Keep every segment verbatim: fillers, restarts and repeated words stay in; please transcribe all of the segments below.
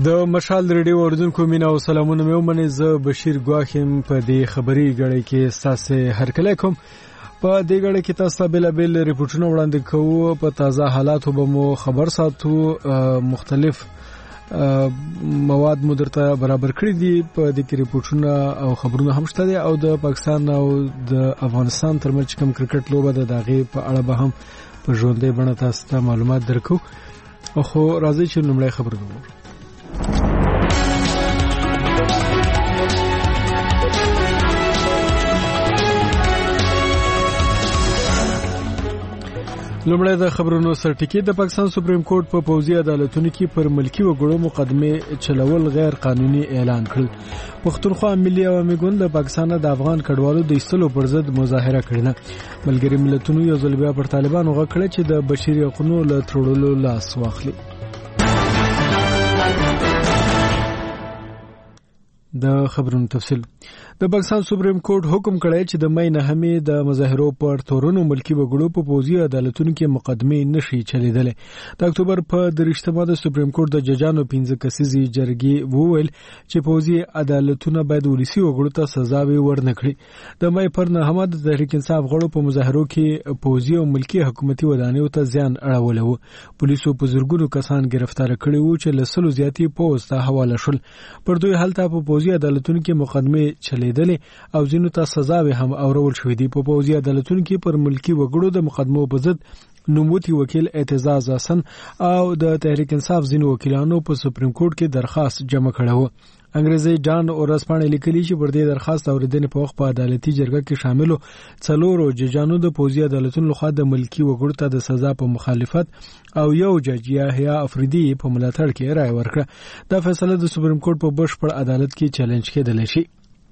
د مشال ریډیو اوریدونکو مینا او سلامونه مې ومنئ. زه بشیر ګواخیم په دې خبري غړي کې ستاسو هرکلی کوم. په دې غړي کې تاسو بېلابېل ریپورتونه وړاندې کوو. په تازه حالاتو به مو خبر ساتو. مختلف مواد مو درته برابر کړی دي. په دې کې ریپورتونه او خبرونه هم شته دي او د پاکستان او د افغانستان ترمنځ کوم کرکټ لوبه ده دغه په اړه به هم په ژوندۍ بڼه تاسو ته معلومات درکو. خو راځئ چې لومړی خبر وګورو. لومړی د خبرونو سرټکی. د پاکستان سپریم کورټ په پوځي عدالتونو کې پر ملکی وګړو مقدمه چلول غیر قانوني اعلان کړل. پښتونخوا ملي عوامي ګوند د پاکستان د افغان کډوالو د ایستلو پر ضد مظاهره کړې ده. ملګری ملتونو یو ځل بیا پر طالبانو غږ کړی چې د بشري حقوقو له تړلو لاس واخلي. د خبرونو تفصیل. د پاکستان سپریم کورټ حکم کړی چې د مې نهمې د مظاهرو پر تورونو ملکی وګړو په پوځي عدالتونو کې مقدمه نشي چلیدلې. د اکتوبر په درشتمه د سپریم کورټ د ججانو پنځه کسیزي جرګې وویل چې پوځي عدالتونه باید ولسی وګړو ته سزا ورنکړي. د مې پر نهمه د تحریک انصاف غړو په مظاهرو کې پوځي او ملکی حکومتي ودانیو ته زیان اړولی و. پولیسو په زرګونو کسان گرفتار کړي وو چې له سلو زیاتې پوځ ته حواله شول. پر دوی هلته په پوځي عدالتونو کې مقدمه چلیدلې او ځینو ته سزاوي هم اورول شوې دي. په پوځي عدالتونو کې پر ملکی وګړو د مقدمو په ضد نوموتی وکیل اعتزاز حسن او د تحریک انصاف ځینو وکیلانو په سپریم کورټ کې درخواست جمع کړی و. انګریزي جان اورسپانه لیکلي چې پر دې درخواست اوریدنې په وخت په عدالتي جرګه کې شاملو څلورو ججانو د پوځي عدالتونو لخوا د ملکی وګړو ته د سزا په مخالفت او یو جج یحیی افریدی په ملاتړ کې رائے ورکړه. دا فیصله د سپریم کورټ په بشپړ عدالت کې چیلنج کېدلی شي.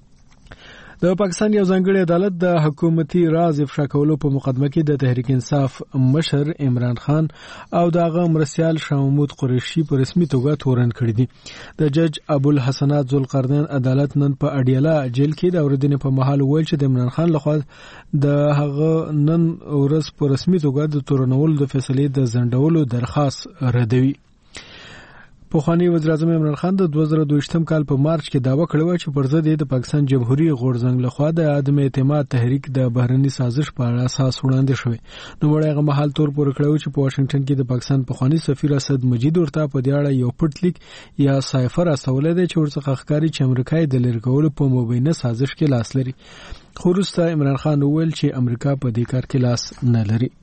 د پاکستان یو ځانګړی عدالت د حکومتي راز افشا کولو په مقدمه کې د تحریک انصاف مشر عمران خان او دغه مرسیال شاه محمود قریشي په رسمي توګه تورن کړی دي. د جج ابوالحسنات ذوالقرنین عدالت نن په اډیاله جیل کې د اوریدنې په مهال ویل چې د عمران خان لخوا د هغه نن ورځ په رسمي توګه د تورنولو د فیصلې د ځنډولو درخواست ردوي. پخوانی وزیر اعظم عمران خان د دوه زره دوه کال په مارچ کې داوا کړې و چې پر ضد د پاکستان جمهوریت غورځنګ لخوا د عدم اعتماد تحریک د بهرني سازش په اړه اساس وړاندې شوی. نو وړاندې مهال تور پور کړو چې په واشنگټن کې د پاکستان پخوانی سفیر اسد مجید ورته په دې اړه یو پټ لیک یا سایفر استولې دی چې ورڅخه ښکاری چې امریکا د لری کولو په مبینه سازش کې لاس لري. خو وروسته عمران خان وویل چې امریکا په دې کار کې لاس نه لري.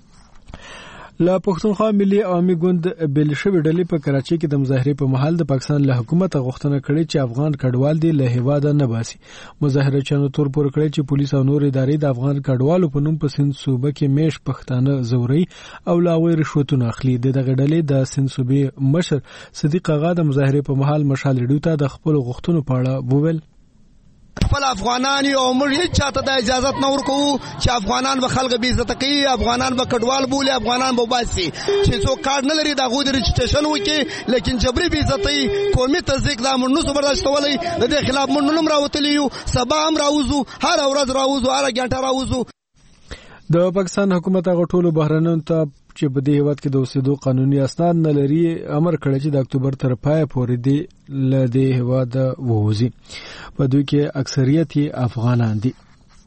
لا پښتونخوا ملي عوامي ګوند بل شوی ډلې په کراچۍ کې د مظاهرې په محل د پاکستان له حکومت غوښتنه کړې چې افغان کډوال دي له هیواده نه باسي. مظاهرچیانو تور پور کړی چې پولیس او نور ادارې د افغان کډوالو په نوم په سند صوبه کې میش پښتانه زوري او لاوي رشوتونه اخلي. دغه ډلې د سند صوبې مشر صدیق اغا د مظاهرې په محل مشال ریډیو ته د خپل غوښتنو په اړه وویل. خپل افغانان یو موږ هیڅ چاته د اجازه نه ورکوو چې افغانان به خلک بې عزت کوي، افغانان به کډوال بولي، افغانان به باسي چې څوک کارت نه لري د هغوی د رجسټریشن وکړي. لیکن جبري بې عزتۍ قومي تضیق دا موږ نشو برداشتولی. د دې خلاف موږ نن هم راوتلي یو، سبا هم راوځو، هره ورځ راوځو، هره ګنټه راوځو. د پاکستان حکومت هغه ټولو بهرنیانو ته چې په دې هیواد کې د اوسېدو قانوني اسناد نه لري امر کړی چې د اکتوبر تر پایه پورې دې له دې هیواده ووځي. په دوی کې اکثریت افغانان دي.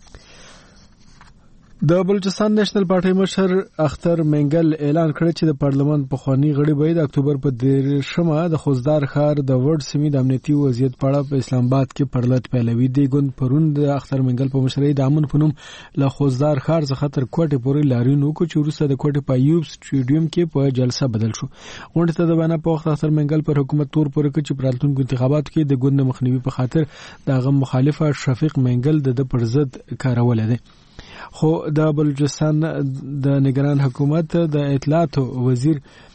د بلوچستان نېشنل پارټي مشر اختر منګل اعلان کړی چې د پارلمان پخوانی غړي به د اکتوبر په دیرشمه د خوزدار ښار د ورډ سیمې د امنیتي وضعیت په اړه په اسلام آباد کې پرلط پیلوي. دی ګوند پرون د اختر منګل په مشرۍ د امن په نوم له خوزدار ښار څخه تر کوټې پورې لاریون وکړ چې وروسته د کوټې په ایوب سټیډیوم کې په جلسه بدل شو. غونډې ته د بیان په وخت اختر منګل پر حکومت تور پورې کړ چې په راتلونکو انتخاباتو کې د ګوند مخنیوي په خاطر دغه مخالفه شفیق منګل د پر ضد کارول دي. خو د بلوچستان د نگران حکومت د اطلاعات وزیر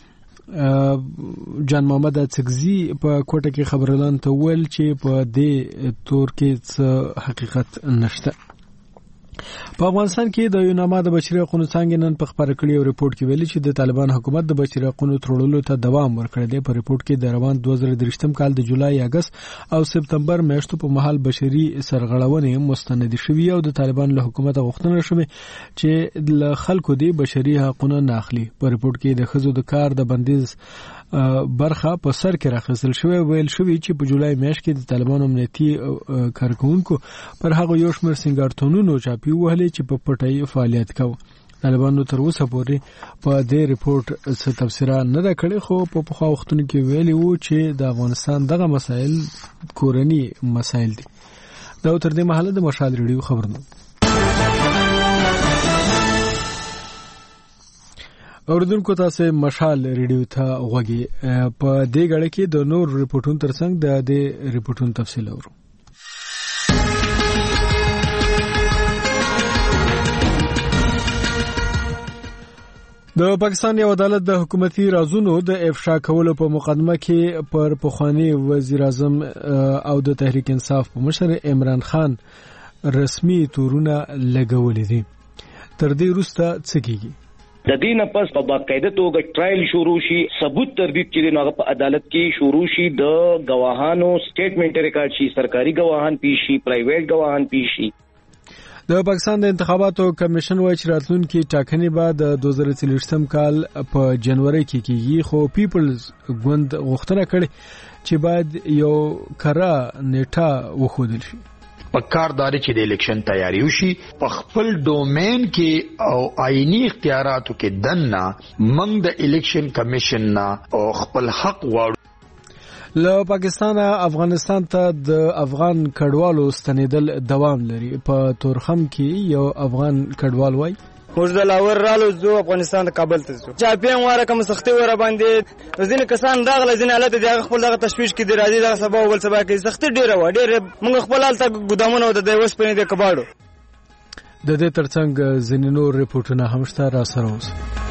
جان محمد اڅکزي په کوټه کې خبرلان ته ویل چې په دې تور کې څه حقیقت نشته. په افغانستان کې د یوناما د بشري حقوقو څنګه نن په خبره کړی او ریپورت کې ویلي چې د طالبان حکومت د بشري حقوقو تړلو ته دوام ورکړی دی. په ریپورت کې د روان دوه زره درې کال د جولای، اگست او سپتمبر میاشتو په مهال بشري سرغړونې مستند شوې او د طالبان له حکومت غوښتنه شوې چې له خلکو د بشري حقوقو نه اخلي. په ریپورت کې د ښځو د کار د بندیز برخه په سر کې راخصل شوی ویل شوی چې په جولای میاشت کې د طالبانو امنیتي کارکونکو پر هغه یو شمېر سنگارتونونو چاپی وهلې چې په پټي فعالیت کوي. طالبانو تر اوسه پورې په دې ریپورت څه تفسیر نه دا کړی، خو په پخوا وختونو کې ویلي وو چې د افغانستان دغه مسایل کورنی مسایل دي. دا تر دې مهاله د مشال ریډیو خبرونه اوردونکو تاسو مشال ریډیو ته غوږی. په دې غړ کې د نور ریپورتونو ترڅنګ د دې ریپورتونو تفصیل اورو. د پاکستان یو عدالت د حکومتي رازونو د افشا کولو په مقدمه کې پر پخوانی وزیر اعظم او د تحریک انصاف په مشر عمران خان رسمي تورونه لګولې دي. تر دې وروسته څه کیږي؟ د دې نه پس په باقاعده توګه ټرایل شروع شي، ثبوت تردید چې نو په عدالت کې شروع شي، د گواهانو سټیټمنټ ریکارډ شي، سرکاري گواهان پیش شي، پرایویټ گواهان پیش شي. د پاکستان د انتخاباتو کمیشن وايي چې راتلونکي ټاکنې بعد د دوه زره څلوېښتم کال په جنوري کې کیږي، خو پیپلز ګوند غوښتنه کړې چې باید یو کره نیټه وښودل شي. پکارداري چې د الیکشن تیاری وشي، په خپل ډومین کې او آئینی اختیاراتو کې دننه موږ د الیکشن کمیشن نه او خپل حق غواړو. له پاکستان افغانستان ته د افغان کډوالو ستنیدل دوام لري. په تورخم کې یو افغان کډوال وای موږ د لاور رالو زو افغانستان د کابل ته زو چاپیان واره کوم سختي وره باندې ځینې کسان راغله، ځینې حالت دي خپل دغه تشویش کې دی راځي دغه سبا ول سبا کې سختي ډیره و ډیره موږ خپل حالت ګدامونه د دیوس پنې د کباړو. د دې ترڅنګ ځینې نور ریپورتونه هم شته، را سره اوس.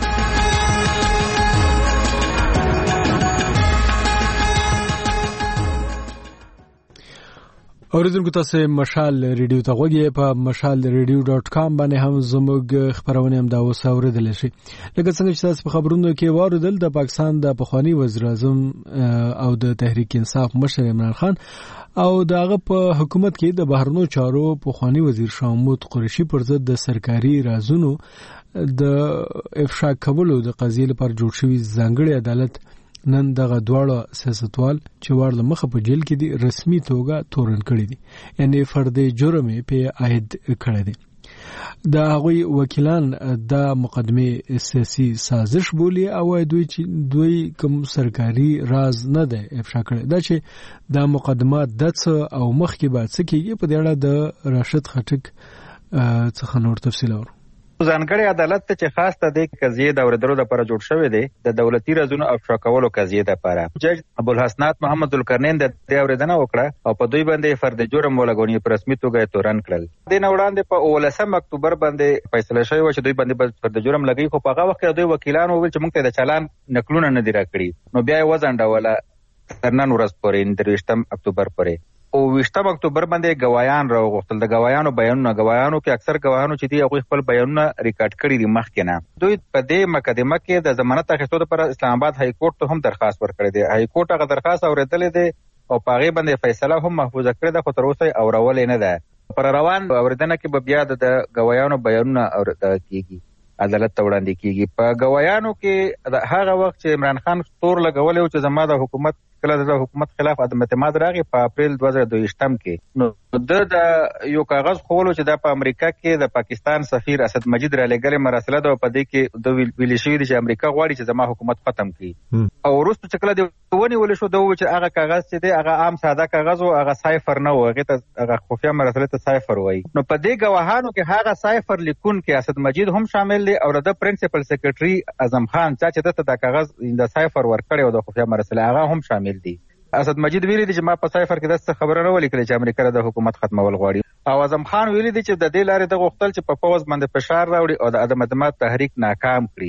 اوریدونکو تاسو مشال ریډیو ته غوږی په مشال ریډیو ډاټ کام باندې هم زموږ خبرونه هم دا اوس اوریدل شي. لکه څنګه چې تاسو په خبرونو کې واردل، د پاکستان د پخوانی وزیر اعظم او د تحریک انصاف مشر عمران خان او دغه په حکومت کې د بهرنیو چارو پخوانی وزیر شاه محمود قریشي پر ضد د سرکاري رازونو د افشا کولو د قضیې لپاره جوړ شوی ځانګړی عدالت نن دغه دواړه سیاستوال چې ورله مخه په جیل کې دي رسمي توګه تورن کړی دي، یعنی فرد جرم په عاید کړی دي. د هغوی وکیلان د مقدمه سیاسي سازش بولی او دوی چې دوی کوم سرکاري راز نه ده افشا کړی. دا چې د مقدمات د څه او مخکې بعد څه کیږي په دې اړه د راشد خټک څخه نور تفصیل اورو. ځانګړی عدالت ته چې خاص ته د قضیې د اوریدلو لپاره جوړ شوی دی د دولتي رازونو افشا کولو قضیې لپاره. جج ابوالحسنات محمد القرنین د دې اوریدنه وکړه او په دوی باندې فرد جرم ولګونی په رسمي توګه تورن کړل. د نه وړاندې په اولسم اکتوبر باندې فیصله شوی و چې دوی باندې فرد جرم لګی، خو په هغه وخت کې دوی وکیلانو وویل چې موږ ته د چالان نقلونه نه دي راکړي، نو بیا یې وځنډوله تر نن ورځ پورې درویشتم اکتوبر پورې. او ویشتم اکتوبر باندې گوايان راوغوښتل. د گوايانو بیانونه گوايانو کې اکثر گواهانو چې دی هغه خپل بیانونه ریکارډ کړي دي مخکې نه. دوی په دې مقدمه کې د ضمانت اخیستو لپاره اسلام آباد های کورټ ته هم درخواست ورکړی دی. های کورټ هغه درخواست اوریدلې دی او په هغه باندې فیصله هم محفوظه کړې ده، خو تر اوسه اورولې نه ده. پر روان اوریدنه کې به بیا د گوايانو بیانونه اوریدل کیږي، عدالت ته وړاندې کیږي. په گوايانو کې هغه وخت چې عمران خان تور لګولې او چې زما د حکومت کله د حکومت خلاف عدم اعتماد راغی په اپریل دوه زره دوه کې، نو د یو کاغذ خولو چې د په امریکا کې د پاکستان سفیر اسد مجید را لګلې مراسله ده په دې کې د ویل شوی دی چې امریکا غواړي چې زما حکومت ختم کړي. او وروسته چې کله د ونی ول شو د چې هغه کاغذ چې دی هغه عام ساده کاغذ او هغه سایفر نه و، هغه ته هغه خفیه مراسله ته سایفر وایي. نو په دې گواهانو کې هغه سایفر لیکون کې اسد مجید هم شامل دی او د پرنسپل سیکریټري اعظم خان چې دته د کاغذ د سایفر ورکړی او د خفیه مراسله هغه هم شامل دي. اسد مجید ویلي دی چې ما په سایفر کې داسې خبره نه ولیکله چې امریکا د حکومت ختمول غواړي، او اعظم خان ویلي دی چې د دې لارې د غوښتل چې په پوز باندې فشار راوړي او د عدم اعتماد تحریک ناکام کړي.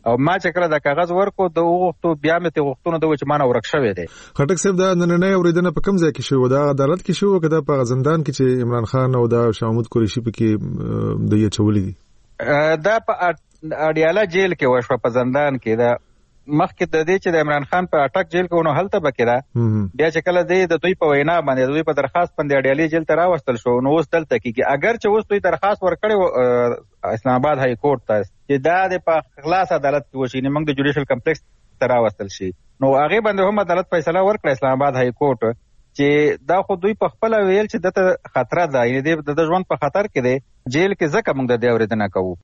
او ما چې کله د کاغذ ورکو د وغوښتو بیا مې ته غوښتنه د وچ مانه ورک شوی دی. خټک صاحب دا نننۍ اوریدنه په کوم ځای کې شو؟ دا عدالت کې شو که دا په زندان کې چې عمران خان او دا شاه محمود قریشي پکې د یې چولې دي؟ دا په اډیاله جیل کې وشو، په زندان کې. دا مخکې د دې چې د عمران خان په اټک جیل کې ونه هلته بکیرا بیا چې کله دی د دوی په وینا باندې دوی په درخواست باندې اډیالي جیل ته راوستل شو، نو اوس دلته کېږي. اگر چې اوس دوی درخواست ورکړی اسلام آباد های کورټ ته چې دا د په خلاص عدالت کې وشي، موږ د جوډیشل کمپلیکس ته راوستل شي، نو هغه باندې هم عدالت فیصله ورکړه اسلام آباد های کورټ چې دا خو دوی په خپل ویل چې دته خطر ده، یعنی د ژوند په خطر کې دی جیل کې، ځکه موږ د دې اورېدنه کوو.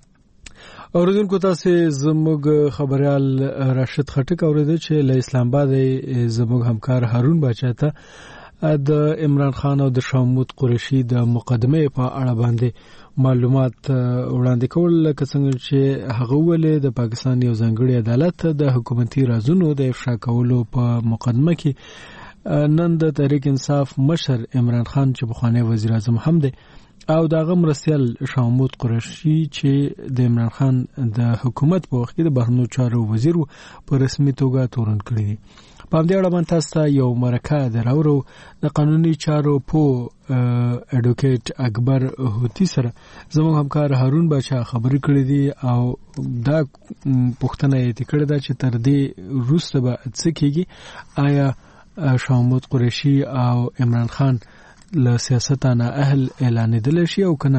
اوریدونکو تاسو زموږ خبريال راشد خټک اوریدل چې له اسلام آباد زموږ همکار هارون باچا ته د عمران خان او د شاه محمود قریشي د مقدمه په اړه باندې معلومات وړاندې کول، لکه څنګه چې هغه ولې د پاکستان یو ځانګړي عدالت د حکومتي رازونو د افشا کولو په مقدمه کې نن د تحریک انصاف مشر عمران خان چې بخوانی وزیر اعظم هم دی او داغه مرستیال شاه محمود قریشي چې د عمران خان د حکومت په وخت کې د بهرنیو چارو وزیر په رسمي توګه تورن کړی دی. په همدې اړه باندې تاسو یو مرکه دراورو د قانوني چارو په اډوکیټ اکبر هوتی سره زموږ همکار هارون باچا خبرې کړې دي او دا پوښتنه یې کړې ده چې تر دې وروسته به څه کېږي، آیا شاه محمود قریشي او عمران خان له سیاستانه اهل اعلانېدل شي او کنه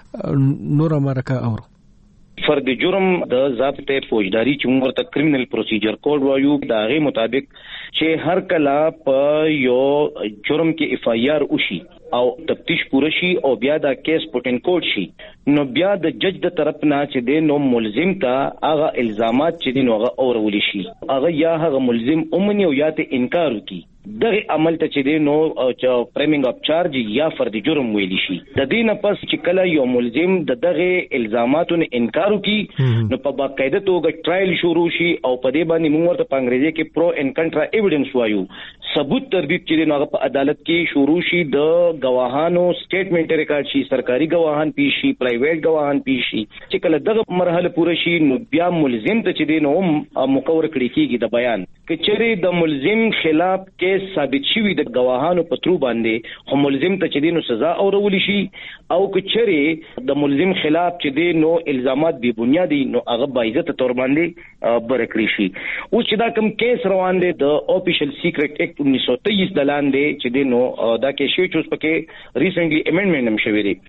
نور مرکه اورو. فرد جرم د ضابطه فوجداري چې موږ ورته کریمینل پروسیجر کوډ وایو، دا غي مطابق چې هر کله په یو جرم کې اف آی آر وشي او تفتیش پوره شي او بیا دا کیس پټن کوډ شي، نو بیا د جج د طرف نه چې د نو ملزم ته هغه الزامات چې دین هغه اورول شي، هغه یا هغه ملزم اومني او یا ته انکار وکي، دغه عمل ته چې دی نو فریمینګ اف چارج یا فرد جرم ویل شي. د دې نه پس چې کله یو ملزم د دغه الزاماتو نه انکار وکي، نو په باقاعده توګه ټرایل شروع شي او په دې باندې موږ ورته په انګریزي کې پرو ان کنټرا ایویډنس وایو، ثبوت تردید چې دی نو په عدالت کې شروع شي، د گواهانو سټیټمنټ ریکارډ شي، سرکاري گواهان پیش شي، پرایویټ گواهان پیش شي. چې کله دغه مرحله پوره شي، نو بیا ملزم ته چې دی نو مقرر کړي کیږي د بیان کې چې د ملزم خلاف کې ثابت شوی د گواهانو په ترو باندې هم ملزم ته چې دینو سزا اورول شي، او کچره د ملزم خلاف چې دینو الزامات بی بنیادی نو هغه باعزت تور باندې برکړي شي. او چې دا کوم کیس روان دی د آفیشل سیکریټ ایکټ انیس سو تیئیس د لاندې چې دینو دا کې شوی چې پکې ریسنټلی امندمنت هم شوی دی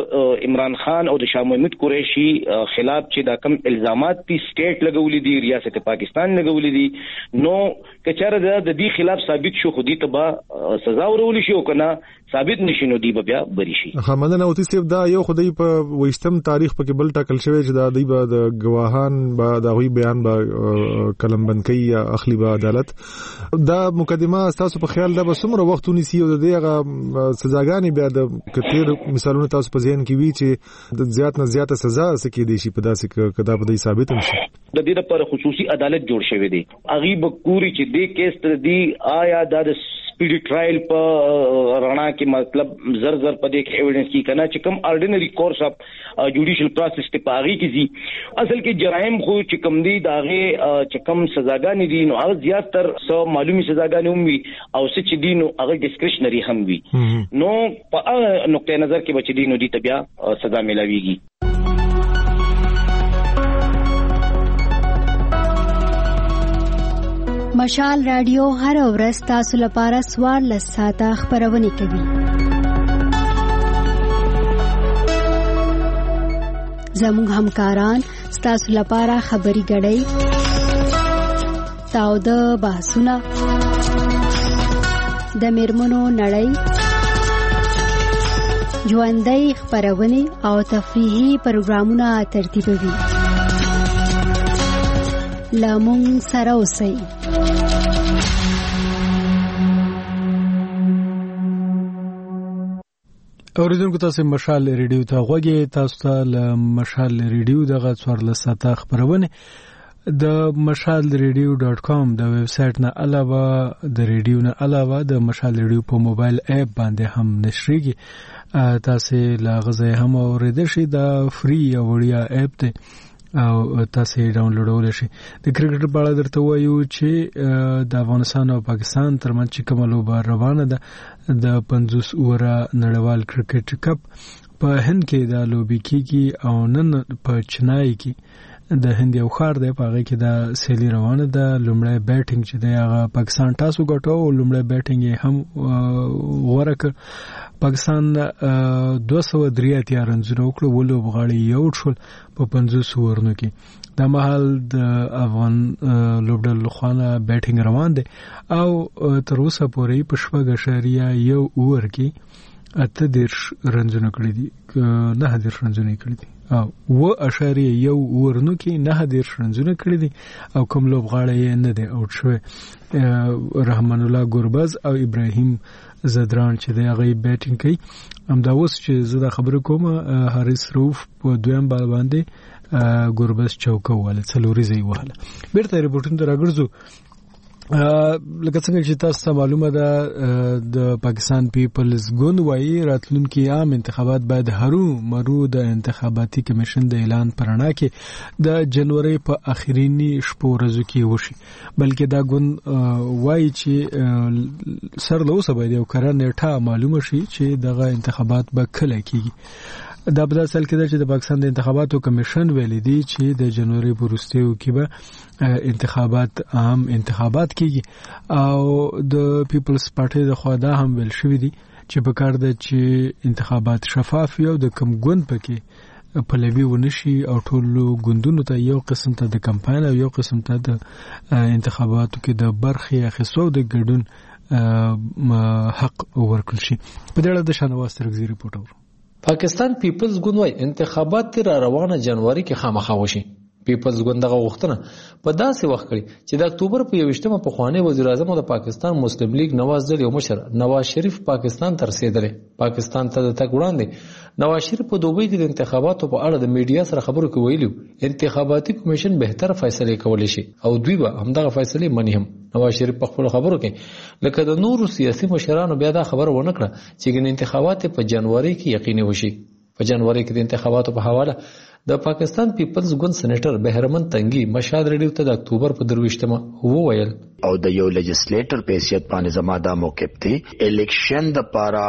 د عمران خان او د شاه محمود قریشي خلاف چې دا کوم الزامات دي سټیټ لګولې دي، ریاست پاکستان لګولې دي، نو کچره د دې خلاف ثابت شو خو دې ته به سزا ورول شي او کنه ثابت نشي نو دی به بیا بری شي. خامدن اوتی صاحب دا یو خدای په وشتم تاریخ پکې بل ټاکل شوی چې دا دی به د گواهان به د غوي بیان به کلم بنکي یا اخلي به عدالت. دا مقدمه تاسو په خیال دا به څومره وخت ونیسي او د دې سزاګانې بیا د کثیر مثالونه تاسو په ذهن کې وی چې د زیات نه زیاته سزا سکه دي شي په داسې کدا په دې ثابت هم شي؟ د دې لپاره خصوصي عدالت جوړ شوی دی، اغي بکوري چې دې کیس ته دی آیا د سپیډ ټرایل په رڼا کې مطلب زر زر په دې کې ایویډنس کی کنه چې کوم آرډینری کورس اف جوډیشل پروسس ته پاغي کیږي. اصل کې جرایم خو چې کوم دي داغه چې کوم سزاګانې دي نو هغه زیات تر سو معلومي سزاګانې هم وي او څه چې دي نو هغه ډیسکریشنری هم وي، نو په نقطه نظر کې بچ دي نو دي تبیا سزا ملاويږي. مشال رادیو هر ورځ تاسو لپاره سوار لساته خبرونه کوي. زموږ همکاران تاسو لپاره خبري غړي تاو د بحثونه د میرمنو نړۍ ژوندۍ خبرونه او تفریحي پروګرامونه ترتیبوي. لامون سره اوسئ. اوریدونکو تاسو مشال ریډیو ته غوږی، تاسو ته له مشال ریډیو دغه څوارلس ساعته خبرونه د مشال ریډیو ډاټ کام د ویب سټ نه علاوه د ریډیو نه علاوه د مشال ریډیو په موبایل اپ باندې هم نشریږي. تاسو لا غزه هم اوریدل شي، دا فری او وړیا اپ دی او تاسو یې ډاونلوډول شي. د کرکټ په اړه درته وایو چې د افغانستان او پاکستان ترمنځ چې کومه لوبه روانه ده د پنځوس اووره نړیوال کرکټ کپ په هند کې دا لوبي کیږي او نن په چنای کې د هند یو ښار دی په هغه کې د سیلی روانه ده. لومړی بیټینګ چې دی هغه پاکستان ټاس وګټو او لومړی بیټینګ یې هم غوره کړ. پاکستان دوه سوه درې اتیا رنزونه وکړل، اووه لوبغاړي یې آوټ شول په پنځوس اوورونو کې. دا مهال د افغان لوبډلو لخوا نه بیټینګ روان دی او تر اوسه پورې په شپږ اعشاریه یو اوور کې اته دېرش رنزونه کړي دي، نهه دېرش رنزونه کړي دي او اووه اعشاریه یو اوورونو کې نهه دېرش رنزونه کړي دي او کوم لوبغاړی یې نه دی آوټ شوی. رحمان الله ګوربز او ابراهیم زدران چې دی هغه بیټینګ کوي. همدا اوس چې زه دا خبره کوم حارث روف په دویم بال باندې ګوربز چوکه وواله، څلوريزه یې وهله. بیرته رپورټونو ته راګرځو. لکه څنګه چې تاسو ته معلومه ده د پاکستان پیپلز ګوند وايي راتلونکي عام انتخابات باید هرو مرو د انتخاباتي کمیشن د اعلان پرانا کې د جنوري په اخرینی شپو ورځو کې وشي، بلکې دا ګوند وايي چې سر له اوسه باید یو کره نیټه معلومه شي چې دغه انتخابات به کله کیږي. دا په داسې حال کې ده چې د پاکستان د انتخاباتو کمیشن ویلي دی چې د جنوري په وروستیو کې به انتخابات عام انتخابات کیږي او د پیپلز پارټي د خوا دا هم ویل شوی دی چې په کار ده چې انتخابات شفاف وي او د کم ګوند پکې پلوي ونشي او ټولو ګوندونو ته یو قسم ته د کمپاین او یو قسم ته د انتخاباتو کې د برخې اخیستو د ګډون حق ورکړل شي. په دې اړه د شانواز ترغزي ریپورټ اورو. پاکستان پیپلز ګوند وايي انتخابات تر روانه جنوري کې خامخا وشي. پیپلز ګوند دغه غوښتنه په داسې وخت کړي چې د اکتوبر په یوویشتمه پخوانی وزیر اعظم د پاکستان مسلم لیگ نواز ځل یو مشر نواز شریف پاکستان ته رسیدلی. پاکستان ته د تګ وړاندې نواز شریف په دوبۍ کې د انتخاباتو په اړه د میډیا سره خبرو کې ویلي انتخاباتي کمیشن بهتر فیصله کولی شي او دوی به همدغه فیصله مني هم. نواز شریف په خپل خبرو کې لکه د نورو سیاسي مشرانو بیا دا خبره ونه کړه چې انتخابات په جنوري کې یقیني وشي. په جنوري کې د انتخاباتو په حواله د پاکستان پیپلز ګوند سېنیټر بهرمن تنګي مشهد ریډیو ته د اکتوبر په درویشتمه وویل او د یو لیجسلیټر په حیثیت باندې زما دا موقف دی الیکشن د پارا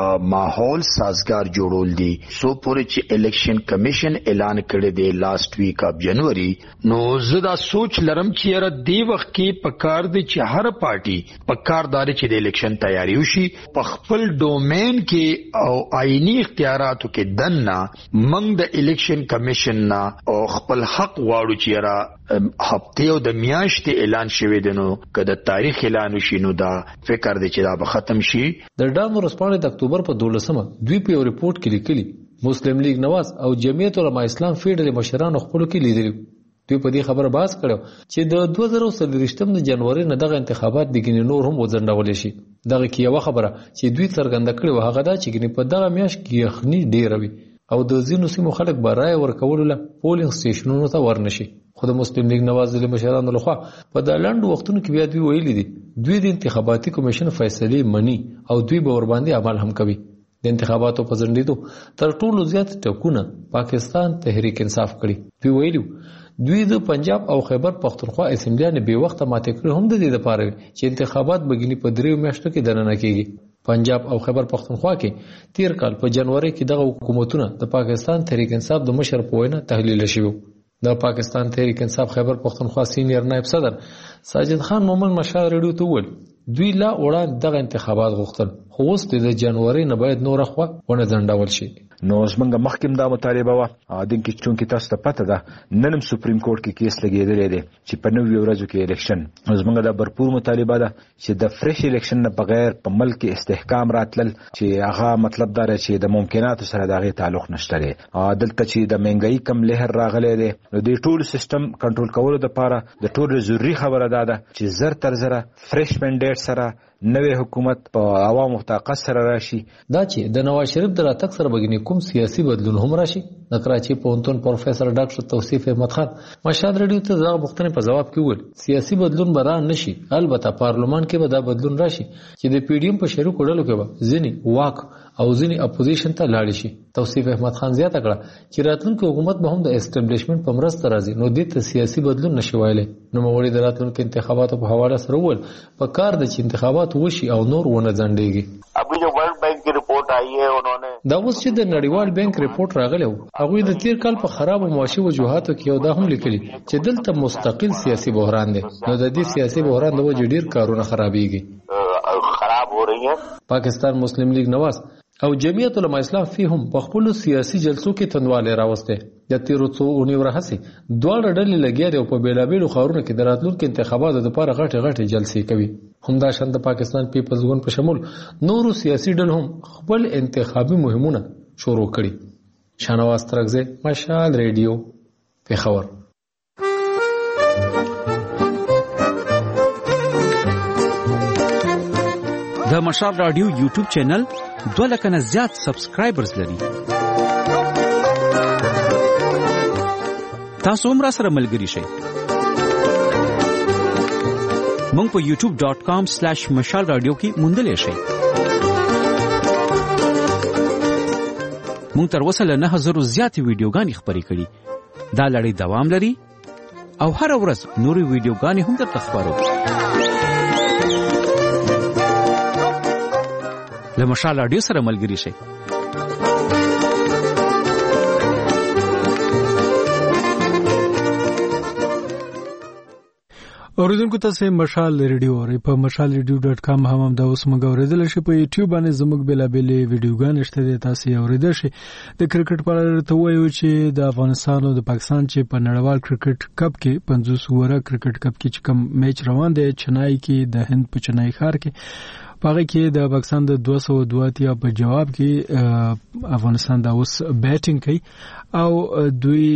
ماحول سازگار جوړول دي سو پورې چې الیکشن کمیشن اعلان کړی دی لاست ویک اف جنوري. نو زه دا سوچ لرم چې را دی وخت کې پکار دی چې هر پارټي پکارداري چې د الیکشن تیاری وشي په خپل ډومین کې او آئینی اختیاراتو کې دنه منګ د الیکشن کمیشن نا او خپل حق واړو چې را هفته او د میاشتې اعلان شوی دی. نو که د تاریخ اعلان وشي نو دا فکر دی چې دا به ختم شي. د ډانو رسپانې د اکتوبر په دولسمه دوی په یو ریپورت کې لیکلي مسلم لیگ نواز او جمعیت علماء اسلام فیډرل مشرانو خپلو کې لیدلي. دوی په دې خبره بحث کړو چې د دوه زره څلوېښتم د جنوري نه دغه انتخابات د ګینې نور هم وځنډول شي. دغه کې یو خبره چې دوی څرګنده کړې و هغه دا چې ګینې په دغه میاشت کې یخني ډېره وي او د ځینو سیمو خلک به رایه ورکولو له پولینګ سټیشنونو ته ورنشي. خو د مسلم لیگ نواز د مشرانو لخوا په دا لنډو وختونو کې بیا دوی ویلي دي دوی د انتخاباتي کمیشن فیصلې مني او دوی به ورباندې عمل هم کوي. د انتخاباتو په ځنډېدو تر ټولو زیات ټکونه پاکستان تحریک انصاف کړي. دوی ویلي دوی د پنجاب او خیبر پختونخوا اسمبلیانې بې وخته ماتې کړې هم د دې لپاره چې انتخابات به ګینې په دریو میاشتو کې دننه کېږي. پنجاب او خیبر پختونخوا کې تیر کال په جنوري کې دغه حکومتونه د پاکستان تحریک انصاف د مشر په وینا تحلیل شوي. د پاکستان تحریک انصاف خیبر پختونخوا سینیر نائب صدر ساجد خان مومن مشهد ریډیو ته وویل دوی لا وړاندې دغه انتخابات غوښتل خو اوس د جنوري نه باید نوره خوا ونه ځنډول شي. نو زمونږ مخکې دا مطالبه وه دین کې چونکې تاسو ته پته ده نن هم سپریم کورټ کې کیس لګېدلی دی چې په نویو ورځو کې الیکشن. زمونږ دا برپور مطالبه ده چې د فریش الیکشن نه بغیر په ملک کې استحکام راتلل چې هغه مطلب دا چې د ممکناتو سره د هغې تعلق نشته دی. دلته چې د مهنګایي کم لهر راغلی دی نو د ټول سیستم کنټرول کولو دپاره د ټولو ضروري خبره دا ده چې زر تر زره فریش منډیټ سره نوې حکومت په عوامو طاقت سره راشي. دا چې د نواز شریف د راتګ سره به کوم سیاسي بدلون هم راشي د کراچي پوهنتون پروفیسور ډاکټر توصیف احمد خان مشهد رادیو ته دغه پوښتنې په جواب کې وویل سیاسي بدلون به را نشي، البته پارلمان کې به دا بدلون راشي چې د پی ډی ایم په شریکو ډلو کې به ځینې واک او ځینې اپوزیشن ته لاړ شي. توصیف احمد خان زیاته کړه چې راتلونکي حکومت به هم د اسټابلیشمنت په مرسته راځي، نو دې ته سیاسي بدلون نشي ویلی. نوموړي د راتلونکي انتخاباتو په حواله سره وویل په کار ده چې انتخابات وشي او نور ونه ځنډېږي. ابھی جو ورلڈ بینک کی رپورٹ آئی ہے انہوں نے دا اوس چې د نړیوال بانک رپورت راغلی و هغوی د تیر کال په خراب معاشي وجوهاتو کې یو دا هم لیکلي چې دلته مستقل سیاسي بحران دی، نو د دې سیاسي بحران د وجې ډیر کارونه خرابېږي خراب ہو رہی ہیں. پاکستان مسلم لیگ نواز او جمعیت علماء اسلام فی هم په خپلو سیاسي جلسو کې تندوالی راوستی. د تیرو څو اونیو راهیسې دواړه ډلې لګیا دي او په بېلابېلو ښارونو کې د راتلونکي انتخاباتو دپاره غټې غټې جلسې کوي. همداشان د پاکستان پیپلز ګوند په شمول نورو سیاسي ډلو هم خپل انتخابي مهمونه شروع کړي. شاهنواز ترکزی، مشال ریډیو، پېښور. د مشال رادیو یوټیوب چینل دوه لکه نه زیات سبسکرایبرز لري. تاسو هم را سره ملګري شئ. مونږ په یوټیوب ډاټ کام سلیش مشال رادیو کې موندلی شئ. مونږ تر اوسه له نهه زرو زیاتې ویډیوګانې خپرې کړي. دا لړۍ دوام لري او هره ورځ نورې ویډیوګانې هم درته خپرو. له مشال رادیو سره ملګري شئ. اوریدونکو تاسو مشال ریډیو اورئ په مشال ریډیو ډاټ کام هم هم دا اوس موږ اوریدل شي. په یوټیوب باندې زموږ بېلابېلې ویډیوګانې شته دي، تاسو یې اوریدل شئ. د کرکټ په اړه ته وایو چې د افغانستان او د پاکستان چې په نړیوال کرکټ کپ کې پنځوس اووره کرکټ کپ کې چې کوم میچ روان دی چنای کې د هند په چنای ښار کې پاغه کې د پاکستان د دوه سوه دوه اتیا په جواب کې افغانستان دا اوس بیټینګ کوي او دوی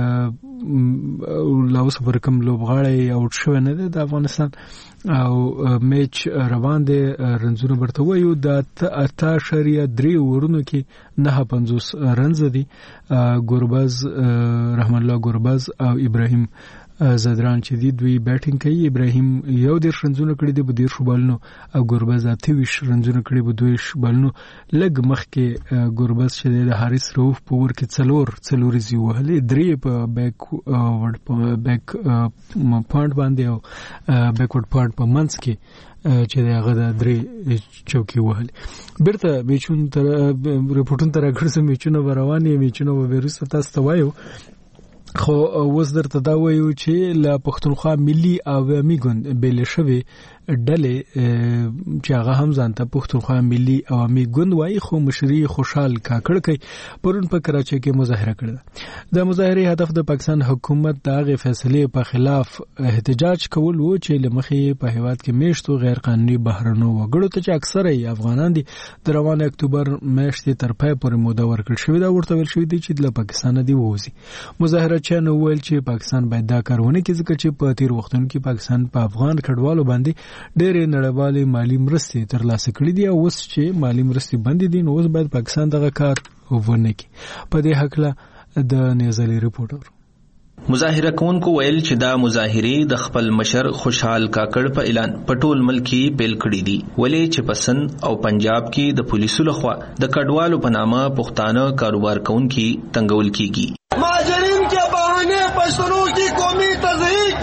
لاوس پر کوم لوبغاړی اوټ شو نه دی د افغانستان او میچ روان دی. رنزونه برته وایو د اته اشاریه درې ورونو کې نه پنځوس رنز دي. ګورباز رحمان الله ګورباز او ابراهیم زدران چې دی دوی بیټینګ کوي. ابراهیم یو دېرش رنزونه کړي دي په دېرشو بالونو او ګورباز اته ویشت رنزونه کړي په دویشت بالونو. لږ مخکې ګورباز چې دی د حارث رؤف په ور کې څلور څلوريزي وهلې، درې په بیک ورډ په بیک پوینټ باندې او بیک ورډ پوینټ په منځ کې چې هغه د درې چوکي وهلې. بیرته میچون تر رپورټون تر اګرسه میچونه روانې میچونه وروسته تاسو ته وایو. خو اوس درته دا وایو چې له پښتونخوا ملي عوامي ګوند بیل شوی ډلې چې هغه هم ځانته پښتونخوا ملي عوامي ګوند وایي خو مشري خوشحال کاکړ کوي پرون په کراچۍ کې مظاهره کړه. د مظاهرې هدف د پاکستان حکومت د هغې فیصلې په خلاف احتجاج کول و چې له مخې په هیواد کې میشتو غیر قانوني بهرنیو وګړو ته چې اکثره یې افغانان دي د روان اکتوبر میاشتې تر پای پورې موده ورکړل شوې ده. ورته ویل شوي دي چې له پاکستانه دي ووځي. مظاهره چا نه ویل چې پاکستان باید دا کار ونه کړي ځکه چې په تیر وختونو کې پاکستان په افغان کډوالو باندې ډېرې نړیوالې مالی مرستې ترلاسه کړي دي او اوس چې مالی مرستې بندې دي نو اوس باید پاکستان دغه کار ونه کړي. په دې هکله د نیازلي رپورټر مظاهره کوونکو ویل چې دا مظاهرې د خپل مشر خوشحال کاکړ په اعلان په ټول ملک کې پیل کړي دي، ولې چې په سند او پنجاب کې د پولیسو لخوا د کډوالو په نامه پښتانه کاروبار کوونکي تنګول کیږي. مهاجرین کے بہانے پښتنو کی قومی تضحیک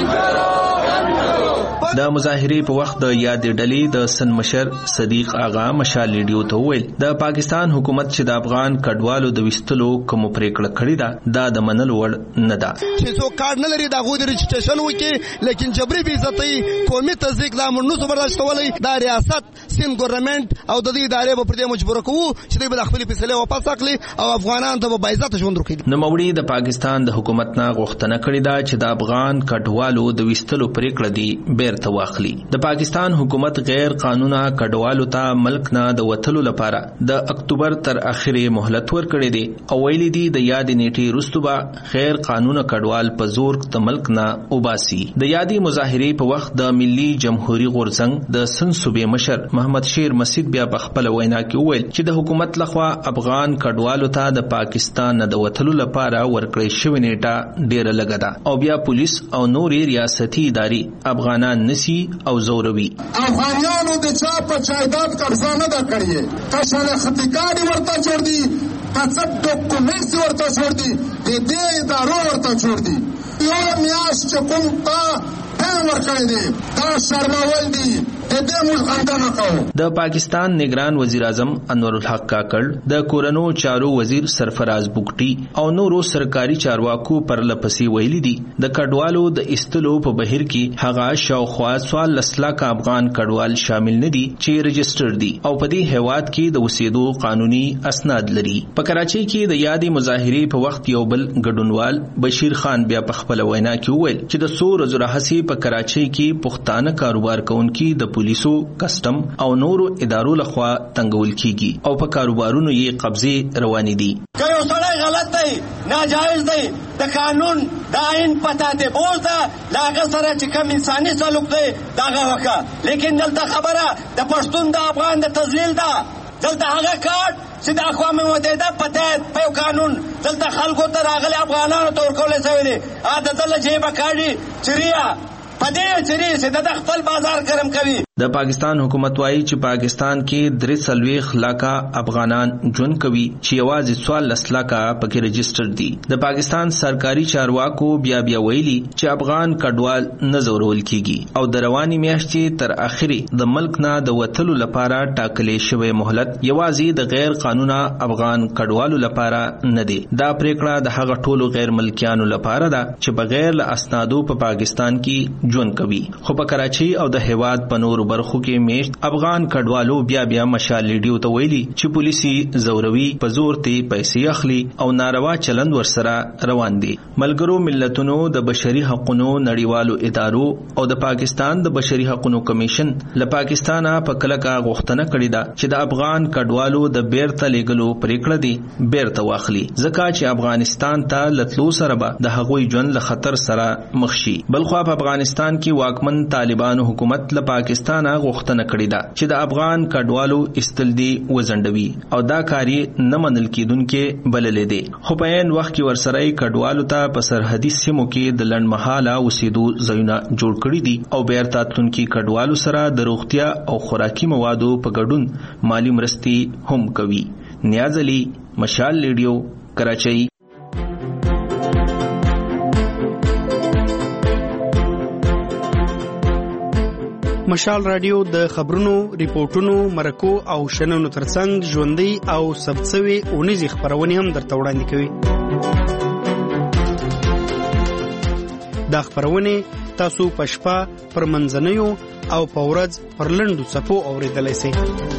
د مظاهرې په وخت د یاد ډلې د سن مشر صدیق آغا مشال ریډیو ته ویل د پاکستان حکومت چې د افغان کډوالو د وستلو کوم پریکړه کړې ده دا د منلو وړ نه ده چې څو کارت نه لري دا غو د رجسټریشن وکي لیکن جبري بي عزتي قومي تضحیک لا مونږ نو برداشت کولای دا ریاست سین ګورنمنت او د دې ادارې په پردي مجبور کوو چې دوی به خپل فیصله واپس اخلي او افغانان ته به عزت ژوند ورکړي. نوموړي د پاکستان د حکومت نه غوښتنه کړې ده چې د افغان کډوالو د وستلو پریکړه دی بیرته بیرته واخلي. د پاکستان حکومت غیر قانونا کډوالو ته ملک نه د وتلو لپاره د اکتوبر تر اخره مهلت ورکړي دي او ویلي دي د یاد نیټه وروسته به غیر قانونا کډوال په زور د ملک نه وباسي. د یادي مظاهرې په وخت د ملي جمهوریت غورځنګ د سن صوبې مشر محمد شیر مسعود بیا په خپل وینا کې وویل چې د حکومت لخوا افغان کډوالو ته د پاکستان نه د وتلو لپاره ورکړی شوی نیټه ډیره لږه ده او بیا پولیس او نورې ریاستي ادارې افغانان نسی او زوروي. افغانانو د چا په جایداد قبضه نه ده کړې، که شناختی کارت ورته جوړ دي، که څه ډاکومنټس ورته جوړ دي، د دې ادارو ورته جوړ دي. یو میاشت چې کوم تا ټایم ورکړی دی دا شرمول دي. د پاکستان نگران وزیر اعظم انور الحق کاکړ، د کورونو چارو وزیر سرفراز بوګټي او نورو سرکاري چارواکو پر لپسې ویلي دي د کډوالو د استلو په بهیر کې هغه شاوخوا سوال لسلاک افغان کډوال شامل نه دي چې رجسټر دي او په دې هیواد کې د اوسېدو قانوني اسناد لري. په کراچۍ کې د یادې مظاهرې په وخت یو بل ګډونوال بشیر خان بیا په خپل وینا کې وویل چې د څو ورځو راهیسې په کراچۍ کې پښتانه کاروبار کوونکي د پولیسو، کسٹم او نورو ادارو لخوا تنګول کیږي او په کاروبارونو یې قبضه روانې دي. که یو سړی غلط دی، ناجایز دی، د قانون د آئین پتا دی بوز ده لاغه سره چې کوم انساني سلوک دی داغه وکړه. لیکن دلته خبره د پښتون د افغان د تذلیل ده. دلته هغه کارت چې د اقوام متحده پته په قانون دلته خلکو ته راغلي افغانانو ته ورکول شوی دی. ا د دل جيبه کاږي چریا پدې چری چې د خپل بازار ګرم کوي. د پاکستان حکومت وایي چې پاکستان کې درې سلويخ لاکه افغانان ژوند کوي چې یوازې څوار لس لاکه پکې رجسټر دي. د پاکستان سرکاري چارواکو بیا بیا ویلي چې افغان کډوال نه زورول کیږي او د رواني میاشتې تر اخري د ملک نه د وتلو لپاره ټاکلې شوی مهلت یوازې د غیر قانونا افغان کډوالو لپاره نه دی. دا پریکړه د هغه ټولو غیر ملکیانو لپاره ده چې بغیر له اسنادو په پاکستان کې ژوند کوي. خو په کراچۍ او د هیواد په نورو برخو کې میشت افغان کډوالو بیا بیا مشال لیډیو ته ویلي چې پولیسي زوروي په زور ته پیسې اخلي او ناروا چلند ورسره روان دي. ملګرو ملتونو د بشري حقوقو نړیوالو ادارو او د پاکستان د بشري حقوقو کمیشن له پاکستانه په کلکه غوښتنه کړې ده چې د افغان کډوالو د بیرته لېږلو پریکړه دي بیرته واخلي، ځکه چې افغانستان ته لتلو سره به د هغوی ژوند له خطر سره مخ شي. بلخوا په افغانستان کې واکمن طالبانو حکومت له پاکستان غوښتنه کړې ده چې د افغان کډوالو استلدي وزندوي او دا کاری نه منل کېدونکې بللې دي. خو په عین وخت کې ورسره کډوالو ته په سرحدي سیمو کې د لنډمهاله اوسېدو ځایونه جوړ کړي دي او بیرته تلونکي کډوالو سره د روغتیا او خوراکي موادو په ګډون مالی مرستې هم کوي. نیاز علي، مشال لیډیو، کراچۍ. مشال رادیو د خبرونو، ریپورتونو، مرکو او شننو ترڅنګ ژوندۍ او ثبتسوي اونیزې خبرونه هم درته وړاندې کوي. دا خبرونه تاسو په شپه پر منځنیو او په ورځ پر لنډو څپو اوریدلای شئ.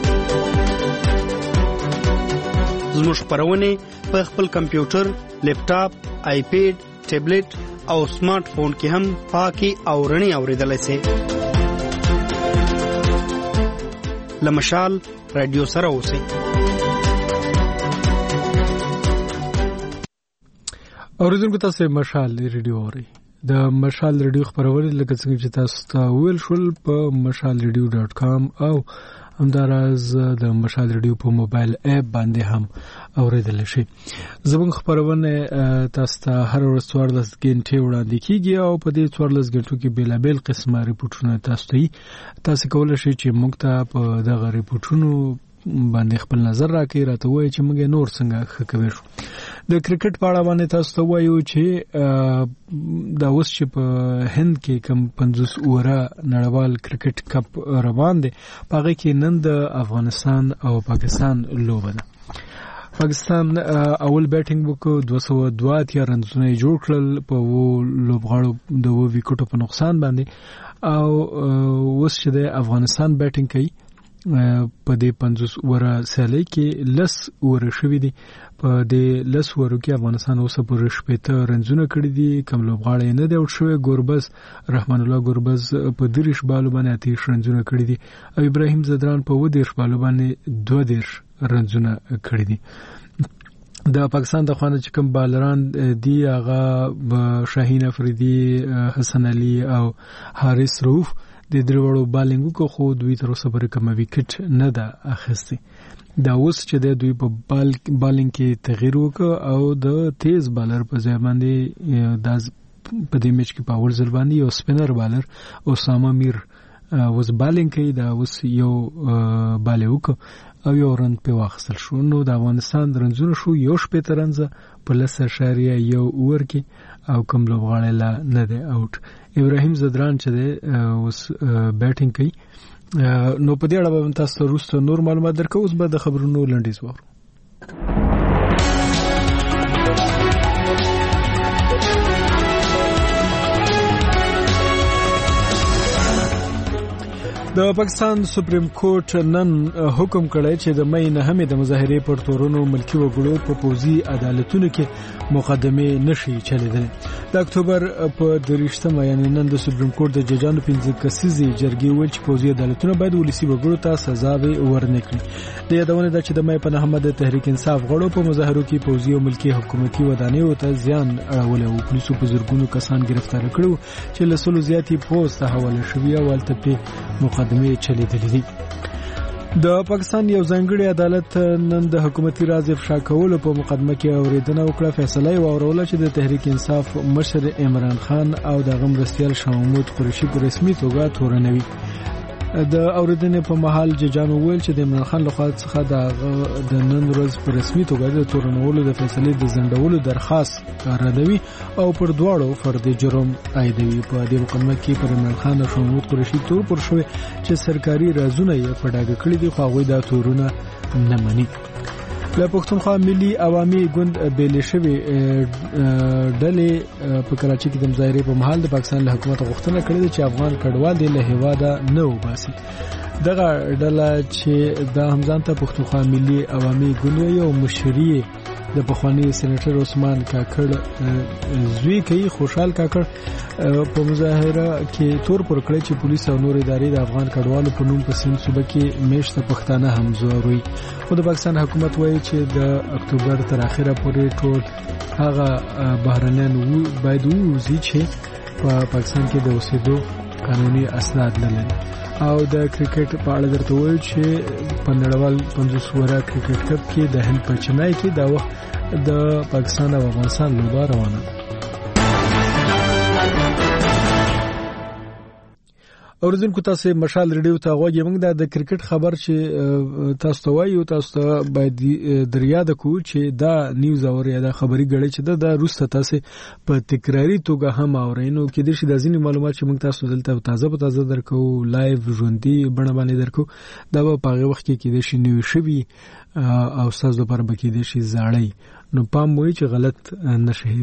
زموږ خبرونه په خپل کمپیوټر، لیپټاپ، آیپیډ، ټابلیټ او سمارټ فون کې هم پاکي او رڼي اوریدلای شئ. لمشال رادیو سره اوسئ. اوریدونکو تاسو مشال رادیو اورئ. د مشال رادیو خبرونه لکه څنګه چې تاسو ته ویل شول په مشال رادیو ډاٹ کام او همداراز د مشال رادیو په موبایل اپ باندې هم اوریدل شي. زموږ خبرونه تاسو ته هر ورځ څوارلس غنټې وړاندې کیږي او په دې څوارلس غنټو کې بیلابل قسمه ریپورتونه تاسو ته تاسو کولای شئ چې موږ ته په دغه ریپورتونو باندې خپل نظر راکړئ، راته وایي چې موږ نور څنګه ښه کوي. د کرکټ په اړه باندې تاسو ته وایو چې دا اوس چې په هند کې کم پنځوس اوره نړیوال کرکټ کپ روان دی، په هغه کې نن د افغانستان او پاکستان لوبه ده. پاکستان اول بیټینګ وکړ، دوه سوه دوه اتیا رنونه جوړ کړل په و لوبغاړو د و وکټو په نقصان باندې، او اوس چې د افغانستان بیټینګ کوي په دې پنځوس وره سیالۍ کې لس وره شوي دي. په دې لس ورو کې افغانستان اوسه پورې شپېته رنزونه کړي دي. کوم لوبغاړی نه دی اوټ شوی. ګوربز رحمان الله ګوربز په دېرش بالو باندې اتهیش رنزونه کړي دي او ابراهیم زدران په اووه دېرش بالو باندې دوه دېرش رنزونه کړي دي. د پاکستان د خوانه چې کوم بالران دي هغه شاهین افریدي، حسن علي او حارث رؤوف د دروړو بالینګ کو خو دوی تر اوسه پورې کوم وکټ نه ده اخیستی. دا اوس چې د دوی په بال بالینګ کې تغییر وکړ او د تیز بالر په ځای باندې د په دې میچ کې په اول ځل باندې یو سپینر بالر اسامه میر وز بالینګ کوي. دا اوس یو بالې وکړ او یو رن په واخیستل شو. نو د افغانستان رنزونه شو یو شپېته رنزه په لس اشاریه یو اوور کې او کوم لوبغاړی لا نه دی اوټ. ابراهیم زدران چې دی اوس بیټینګ کوي. نو په دې اړه به تاسو ته وروسته نور معلومات درکوو. اوس به د خبرونو لنډیز واورو. د پاکستان سپریم کورټ نن حکم کړی چې د مې نهمې د مظاهرې پر تورونو ملکی وګړو په پوزي عدالتونو کې مقدمه نشي چلیدلې. د اکتوبر په دریشتمه یعنی نن د سپریم کورټ د ججانو پنځه کسیزي جرګې ویل چې پوزي عدالتونه باید ولسی وګړو ته سزا ورنکړي. د یادونه ده چې د مې په نهمه د تحریک انصاف غړو په مظاهرو کې پوزي او ملکی حکومتي ودانیو ته زیان اړول او پولیسو په زرګونو کسان گرفتار کړو چې له سلو زیاتی پوسټ حواله شوی او البته مقدمه چلیدلې دي. د پاکستان یو ځانګړي عدالت نن د حکومتي راز افشا کولو په مقدمه کې اوریدنه وکړه. فیصله یې واوروله چې د تحریک انصاف مشر عمران خان او د غمرستیال شاه محمود قریشي په رسمي توګه تورنوي. د اوریدنې په محل ججانو ویل چې د عمران خان لخوا څخه د نن ورځ په رسمي توګه د تورنولو د فیصلې د ځنډولو درخواست ردوي او پر دواړو فرد جرم عایدوي. په دې مقدمه کې پر عمران خان او شاه محمود قریشي تور پر شوی چې سرکاري رازونه یې په ډاګه کړي دي خو هغوی دا تورونه نه مني. له پښتونخوا ملي عوامي ګوند بیل شوی ډلې په کراچۍ کې د مظاهرې په محل د پاکستان له حکومت غوښتنه کړې ده چې افغان کډوال دې له هیواده نه وباسي. دغه ډله چې د همځان ته پښتونخوا ملي عوامي ګوند یو مشري د پخوانی سېنیټر عثمان کاکړ زوی کوي خوشحال کاکړ په مظاهره کې تور پر کړی چې پولیس او نور ادارې د افغان کډوالو په نوم په سیند صوبه کې میشته پښتانه هم زوروي. خو د پاکستان حکومت وایي چې د اکتوبر تر اخره پورې ټول هغه بهرنیان باید ووځي چې په پاکستان کې د اوسېدو قانوني اسناد نه لري. او د کرکټ په اړه درته وایم چې په نړیوال پنځوس وره کرکټ کپ کې د هند په چنای کې دا وخت د پاکستان او افغانستان لوبه روانه ده. اوریدونکو تاسو مشال ریډیو ته غوږی موږ د کرکټ خبر چې تاسو ته وایو تاسو ته باید دریاده کو چې دا نیوز اور یا دا خبري غړي چې دا روسته تاسو په تکراری توګه هم اورینو کې د شي د ځینې معلومات چې موږ تاسو دلته تازه په تازه درکو لایو ژوندۍ بڼه باندې درکو دا په هغه وخت کې کې د شي نیو شوی او تاسو لپاره به کې د شي زاړی نو پام وای چې غلط نشي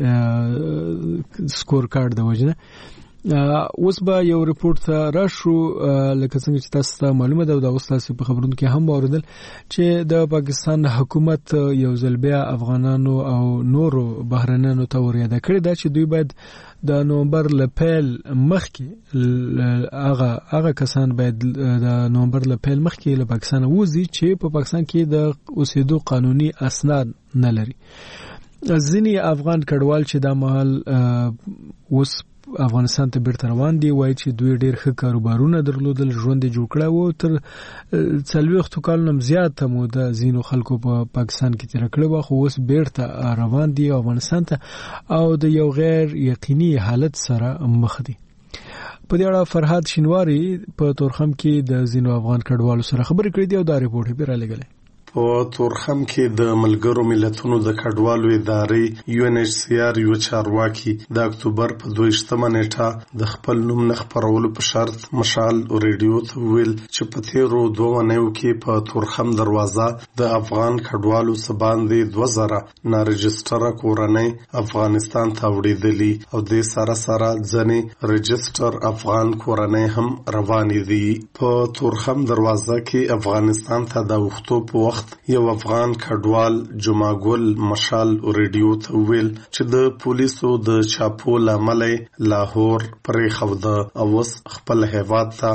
د سکور کارت د وجنه. اوس به یو ریپورت ته راشو لکه څنګه چې تاسو ته معلومه ده دا اوس تاسو په خبرونو کې هم اوریدل چې د پاکستان حکومت یو ځل بیا افغانانو او نورو بهرنیانو ته ورياده کړی دا چې دوی باید د نومبر لپیل مخکې هغه هغه کسان باید د نومبر لپیل مخکې له پاکستان وځي چې په پاکستان کې د اوسېدو قانوني اسناد نه لري. ځینې افغان کډوال چې دا مهال اوس افغانستان ته بیرته روان دي وایي چې دوی ډېر ښه کاروبارونه درلودل ژوند یې جوړ کړی و تر څلوېښتو کالو نه زیاته موده ځینو خلکو په پاکستان کې تېره کړې وه خو اوس بیرته روان دي افغانستان ته او د یو غیر یقیني حالت سره مخ دي. په دې اړه فرهاد شینواری په تورخم کې د ځینو افغان کډوالو سره خبرې کړې دي او دا ریپورټ یې را لېږلی. په تورخم کې د ملګرو ملتونو د کډوالو ادارې یو ان ایچ سی آر یو چارواکي د اکتوبر په دویشتمه نیټه د خپل نوم نه خپرولو په شرط مشال ریډیو ته ویل چې په تیرو دوه اونیو کې په تورخم دروازه د افغان کډوالو څخه باندې دوه زره نارجسټره کورنۍ افغانستان ته وړېدلي او د سره سره ځنې رجسټر افغان کورنۍ هم روانې دي. په تورخم دروازه کې افغانستان ته د وختو په وخت یو افغان کډوال جمعګل مشال ریډیو ته ویل چې د پولیسو د چاپو لامل لاهور پرې خوده او وس خپل هیواد ته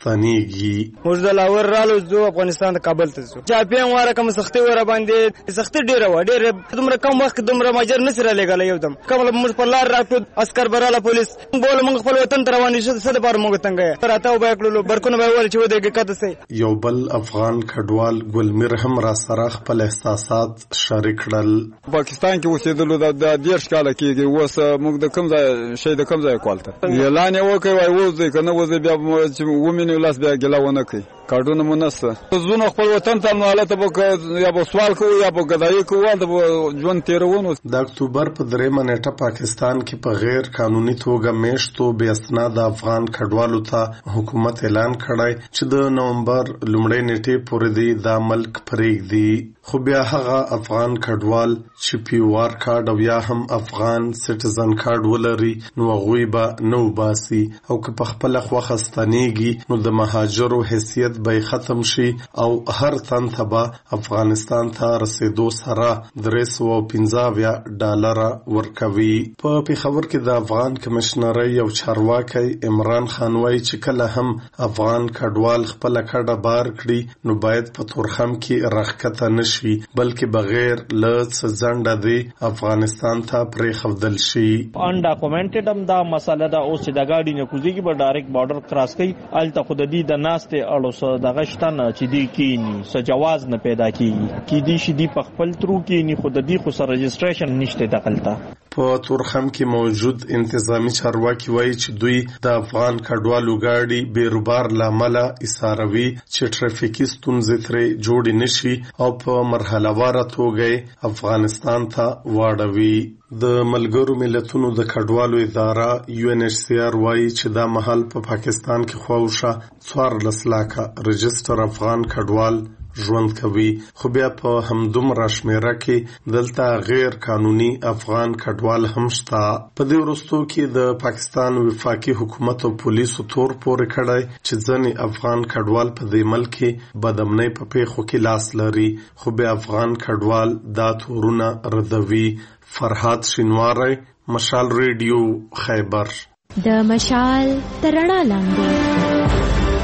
ستنیږي. موږ د لاهور رالو زو افغانستان ته کابل ته زو چاپیان واره کوم سختي ور باندې سختي ډیره و ډیره دومره کم وخت دومره ماجر نسره لګل یو دم کوم موږ په لار راټو عسكر براله پولیس بول موږ خپل وطن ته روان شو سده بار موږ تنګه راته وبا کړلو برکونه به ول چې ودی کته سي. یو بل افغان کډوال ګلمیر هم را سره خپل احساسات شریک کړل. پاکستان کې اوسېدلو د دیرش کاله کېږي اوس موږ د کوم ځای شي د کوم ځای کولته اعلان یې وکړ وای وځي کنه وځي بیا چې ومنو لاس بیا ګلاونه کوي کارډونه مونسه زونه خپل وطن ته مالته به یا به سوال کوو یا به غدايي کوو د ژوند تیرونو. د اکتوبر په درېمه نیټه پاکستان کې په غیر قانوني توګه میشتو بې اسناد افغان کډوالو ته حکومت اعلان کړی چې د نومبر لومړۍ نیټې پورې دی دا ملک پرېږدي. خو بیا هغه افغان کډوال چې پی او آر کارډ او یا هم افغان سټیزن کارډ ولري نو هغوی به نو باسي او که په خپله خوښه ستنېږي نو د مهاجرو حیثیت به ختم شي او هر تن ته به افغانستان ته رسیدو سره درې سوه پنځه اویا ډالره ورکوي. په پېښور کې د افغان کمشنرۍ یو چارواکی عمران خان وایي چې کله هم افغان کډوال خپله کډه بار کړي نو باید په تورخم کې راښکته نه شي بلکې بغیر له څه ځنډه دی افغانستان ته پرېښودل شي. انډاکومنټډ هم دا مسله ده اوس چې د ګاډي نه کوزيږي به ډایرکټ بارډر کراس کوي هلته خو د دې د ناستې اړو دغه شته نه چې دی کینی څه جواز نه پیدا کیږي کی دی شي دی په خپل ترو کینی خو د دې خو سره رجسټریشن نشته دغلطه. په تورخم کې موجود انتظامی چارواکي وایي چې دوی د افغان کډوالو ګاډي بیروبار لامل ایساروي چې ټرافیکي ستونزې ترې جوړې نشي او په مرحله واره توګه افغانستان ته واړوي. د ملګرو ملتونو د کډوالو اداره یو ان ایچ سی آر وایي چې دا مهال په پاکستان کې خواوشه څوارلس لاکه رجسټر افغان کډوال ژوند کوي خو بیا په همدومره شمېره کې دلته غیر قانوني افغان کډوال هم شته. په دې وروستو کې د پاکستان وفاقي حکومت او پولیسو تور پورې کړی چې ځینې افغان کډوال په دې ملک کې بدامنۍ په پیښو کې لاس لري خو بیا افغان کډوال دا تورونه ردوي. فرهاد شینواری مشال ریډیو خیبر. د مشال ترڼا لاندې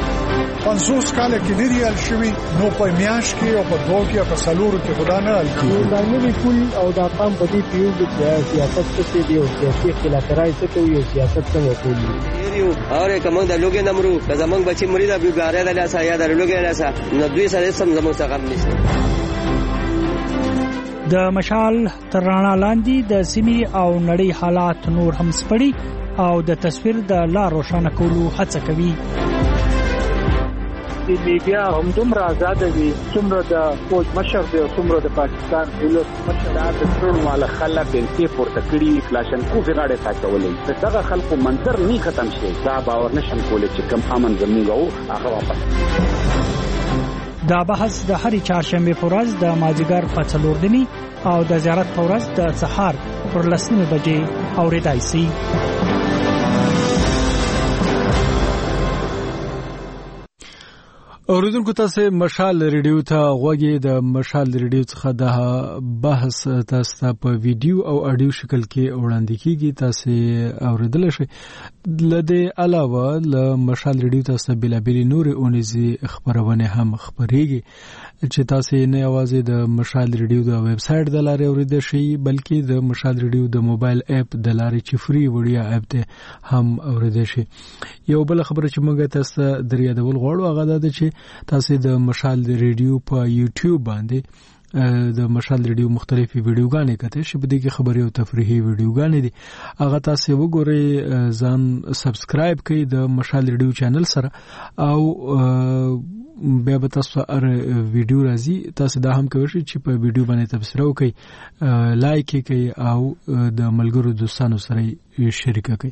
پنځوس کاله کې لري ال شوی نو په میاش کې او په دوه کې په سلورو کې خدا نه ال کې دا نوې کول او دا قام په دې پیو د سیاست څخه دی او سیاسي خلافکارای څخه کوي سیاست څنګه کوي یو اور کوم د لوګي نمرو د زمنګ بچي مریدا بیګاره د لاسه یا د لوګي لاسه نو دوی سره سم زمو څخه نشته. د مشال ترڼا لاندې د سیمې او نړۍ حالات نور هم سپړي او د تصویر د لار روښانه کولو هڅه کوي. د میډیا هم دومره آزاد دي څومره د فوج مشر دی او څومره د پاکستان دولت مشر د ټول مال خلک انتي پورته کړي کلاشن کو غاړه ساتولې دغه خلکو منظر نه ختم شي دا باور نشم کولای چې کم امن زموږ هغه واپس. دا بحث د هرې چهارشنبه په ورځ د مازیګر په څلور دني او د زیارت په ورځ د سهار پر لسمه بجې اورېدای شي. اوریدونکو تاسو مشال ریډیو ته غوږی د مشال ریډیو څخه د بحث تاسو په ویډیو او اډیو شکل کې وړاندې کیږي تاسو اوریدل شئ. لدې علاوه ل مشال ریډیو تاسو بلابل نور اونیزي خبرونه هم خبريږي چې تاسو نه اوازه د مشال ریډیو د ویب سټ د لارې اوریدل شئ بلکې د مشال ریډیو د موبایل اپ د لارې چې فری وړیا اپ ته هم اوریدل شئ. یو بل خبره چې موږ تاسو دریا د ول غوړو هغه د چې تاسو د مشال ریډیو په یوټیوب باندې د مشال ریډیو مختلفي ویډیوګانې کته چې په دې کې خبري او تفریحي ویډیوګانې دي هغه تاسو وګورئ ځان سبسکرایب کړئ د مشال ریډیو چینل سره او بیا به تاسو ار ویډیو راځي تاسو دا هم کوئ چې په ویډیو باندې تبصره وکړئ لایک کړئ او د ملګرو دوستانو سره شریک کړئ.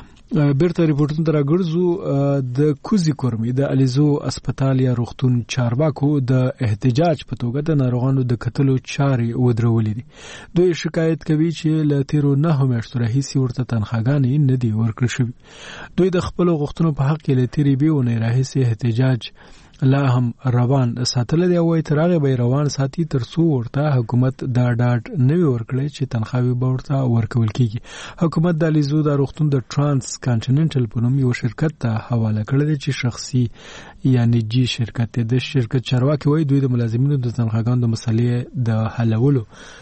بیرته ریپورتونو ته راګرځو. د کوزي کورمي د الیزو اسپیټال یا روغتون چارواکو د احتجاج په توګه د ناروغانو د کتلو چارې ودرولې دي. دوی شکایت کوي چې له تیرو نه میاشتو راهیسې ورته تنخواګانې نه دي ورکړل شوي. دوی د خپلو غوښتنو په حق کې له تیرې بیې اونۍ راهیسې احتجاج لا هم روان ساتل دی او تر هغه به روان ساتي تر څو ورته حکومت دا ډاډ نه ورکړي چې تنخواوي به ورته ورکول کیږي. حکومت د لیزو د روغتون د ترانس کانټیننټل په نوم یو شرکت ته حواله کړی دی چې شخصي یا نجی شرکت دی. د شرکت چارواکي وایي دوی د ملازمینو د تنخواګانو د مسلې د حلولو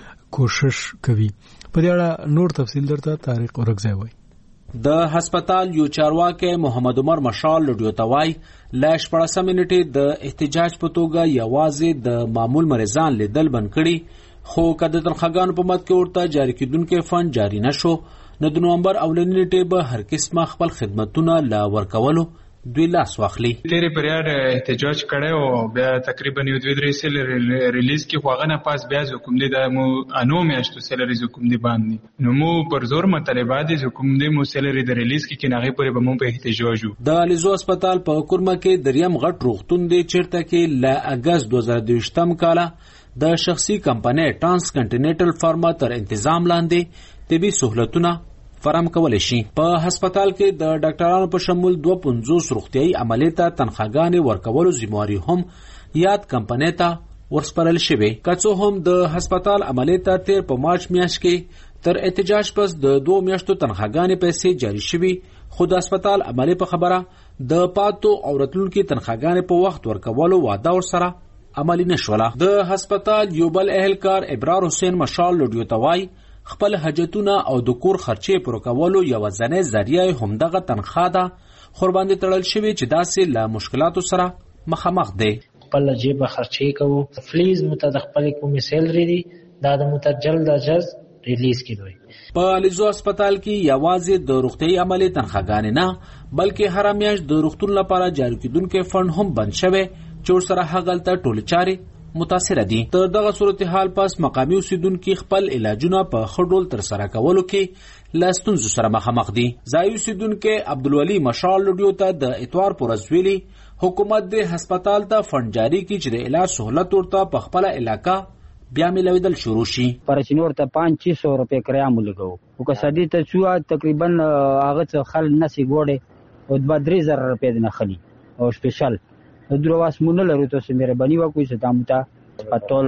کوشش کوي. په دې اړه نور تفصیل درته طارق اورګزی وایي. د هسپتال یو چارواکي محمد عمر مشال لډیو توای لاش پړسم منټه د احتجاج په توګه یوازې د معمول مریضان لیدل بند کړي خو کده تنخواګانو په مد کې ورته جاری کیدونکو فند جاری نشو نو د نومبر اولنی نیټه به هر قسمه خپل خدماتونه لا ورکولو دوی لاس واخلي. تیرې پریاد احتجاج کړي او بیا تقریبا یو دوه درې سل ریلیز کې خوغنه پاس بیا حکومت د مو انو میاشتو سیلری حکومت باندې نو مو پر زور مطالبات حکومت مو سیلری د ریلیز کې کناغي پرې به مو په احتجاج وو. د الیزو هسپتال په کورما کې دریم غټ روغتون دی چیرته کې ل اگست دوه هزار دوه کاله د شخصي کمپنۍ ټرانس کنټیننټل فارما تر تنظیم لاندې طبي سہولتونه فراهم کولای شي. په هسپتال کې د ډاکټرانو په شمول دوه پنځوس روغتيایي عملیات ته تنخواګانې ورکولو ذمہواری هم یاد کمپنۍ ته ورسپارل شوی. کڅو هم د هسپتال عملیات تیر په مارچ میاشت کې تر احتجاج پس د دوه میاشتو تنخواګانې پیسې جاری شوی خو د هسپتال عملی په خبره د پاتو او راتلونکو تنخواګانې په وخت ورکولو وعده ورسره عملی نشوله. د هسپتال یو بل اهلکار ابرار حسین مشال لډیو توای خپل حاجتونه او د کور خرچې پر کولو یو ځنې ذریعہ همدغه تنخواه ده خور باندې تړل شوی چې داسې له مشکلاتو سره مخامخ دی. خپل جیب خرچې کوو فلیز متدخل کومې سیلری دي دا د متجل د جز ریلیز کیږي. په الیزو هسپتال کې یوازې د روغتي عملي تنخواګانې نه بلکې هر میاشت د روغتون لپاره جاری کیدونکو فند هم بند شوی چې سره هغلته ټول چاري متاثر دي. تر دغه صورتحال پس مقامی اوسیدونکو خپل علاجونه په خډول تر سره کولو کې لاستونزو سره مخامخ دي. ځای اوسیدونکو عبدالولي مشال لډیو ته د اتوار پورزویلی حکومت د هسپتال ته فند جاری کی چې د علاج سہولت ورته په خپل علاقہ بیا ملویدل شروع شي. پرچنور ته پانچ سو روپے کرایه ملګو او که سدي ته چوا تقریبا هغه خل نسی ګوډه او د بدري زر روپے نه خلی او سپیشل درواس مونږ لرو ته سمره بنی وا کوئی ستامتا پټول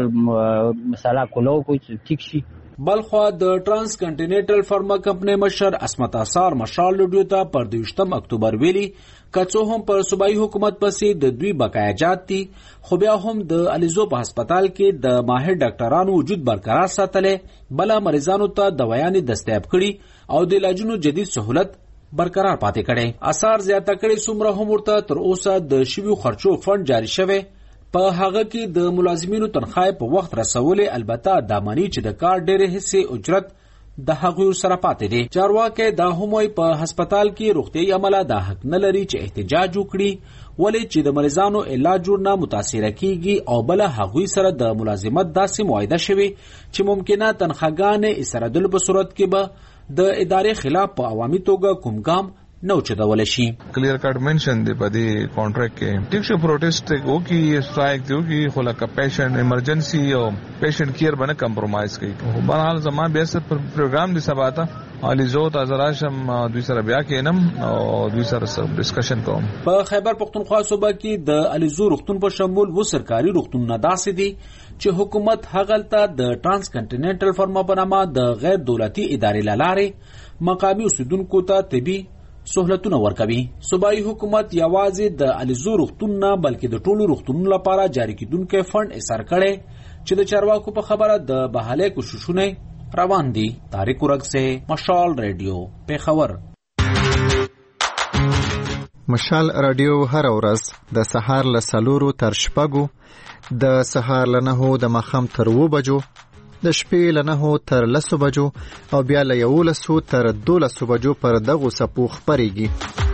مساله کولو کوئی ټیک شي. بلخوا د ټرانس کنټیننټل فارما کمپنۍ مشر اسمت اثار مشال لډیو ته پر دویشتم اکتوبر ویلي کڅو هم پر صوبایي حکومت پسې د دوی بقایاجات دي خو بیا هم د الیزو په هسپتال کې د ماهر ډاکټرانو وجود برقرار ساتلې بلا مریضانو ته دوايانې دستیاب کړي او د علاجونو جدید سہولت برقرار پاتې کړي. اثار زیاته کړي څومره هم ورته تر اوسه د شویو خرچو فند جاری شوی په هغه کې د ملازمینو تنخواه په وخت رسولې البته د مانی چې د کار ډېرې حصے اجرت د هغوی سره پاتې دي. چارواکي دا هم وایي په هسپتال کې روغتي عمله د حق نه لري چې احتجاج وکړي ولې چې د مریضانو علاج نه متاثر کیږي او بل هغوی سره د ملازمت داسې معاهده شوی چې ممکنه تنخواګانې اسرادل په صورت کې به د ادارې خلاف په عوامي توګه کوم ګام نو چدول شي. کلیر کټ منشن دی په دې کانټریکټ کې ټیک شو پروټیسټ او کی سټرایک دی او کی خلا کا پیشنټ ایمرجنسي او پیشنټ کیر باندې کمپرمایز کوي. بهرحال زما به سر پروګرام دی سباته الیزو تازراشم دوی سره بیا کینم او دوی سره ډسکشن کوم. په خیبر پختونخوا صوبه کې د الیزو روغتون په شمول و سرکاري روغتون نه داسې دي چې حکومت هغلته د ټرانس کنټیننټل فارما په نامه د غیر دولتي ادارې لاره مقامی اوسیدونکو ته طبي سہولتونه ورکوي. صوبایي حکومت یوازې د الیزو روغتون نه بلکې د ټولو روغتونونو لپاره جاری کیدونکو فند ایثار کړي چې د چارواکو په خبره د بحالې کوششونه روان دي. طارق اورګزی مشال ریډیو پیښور. مشال رادیو هر ورځ د سهار له څلورو تر شپږو، د سهار له نهو د ماښام تر اوو بجو، د شپې له نهو تر لسو بجو او بیا له یولسو تر دولسو بجو پر دغو څپو خپرېږي.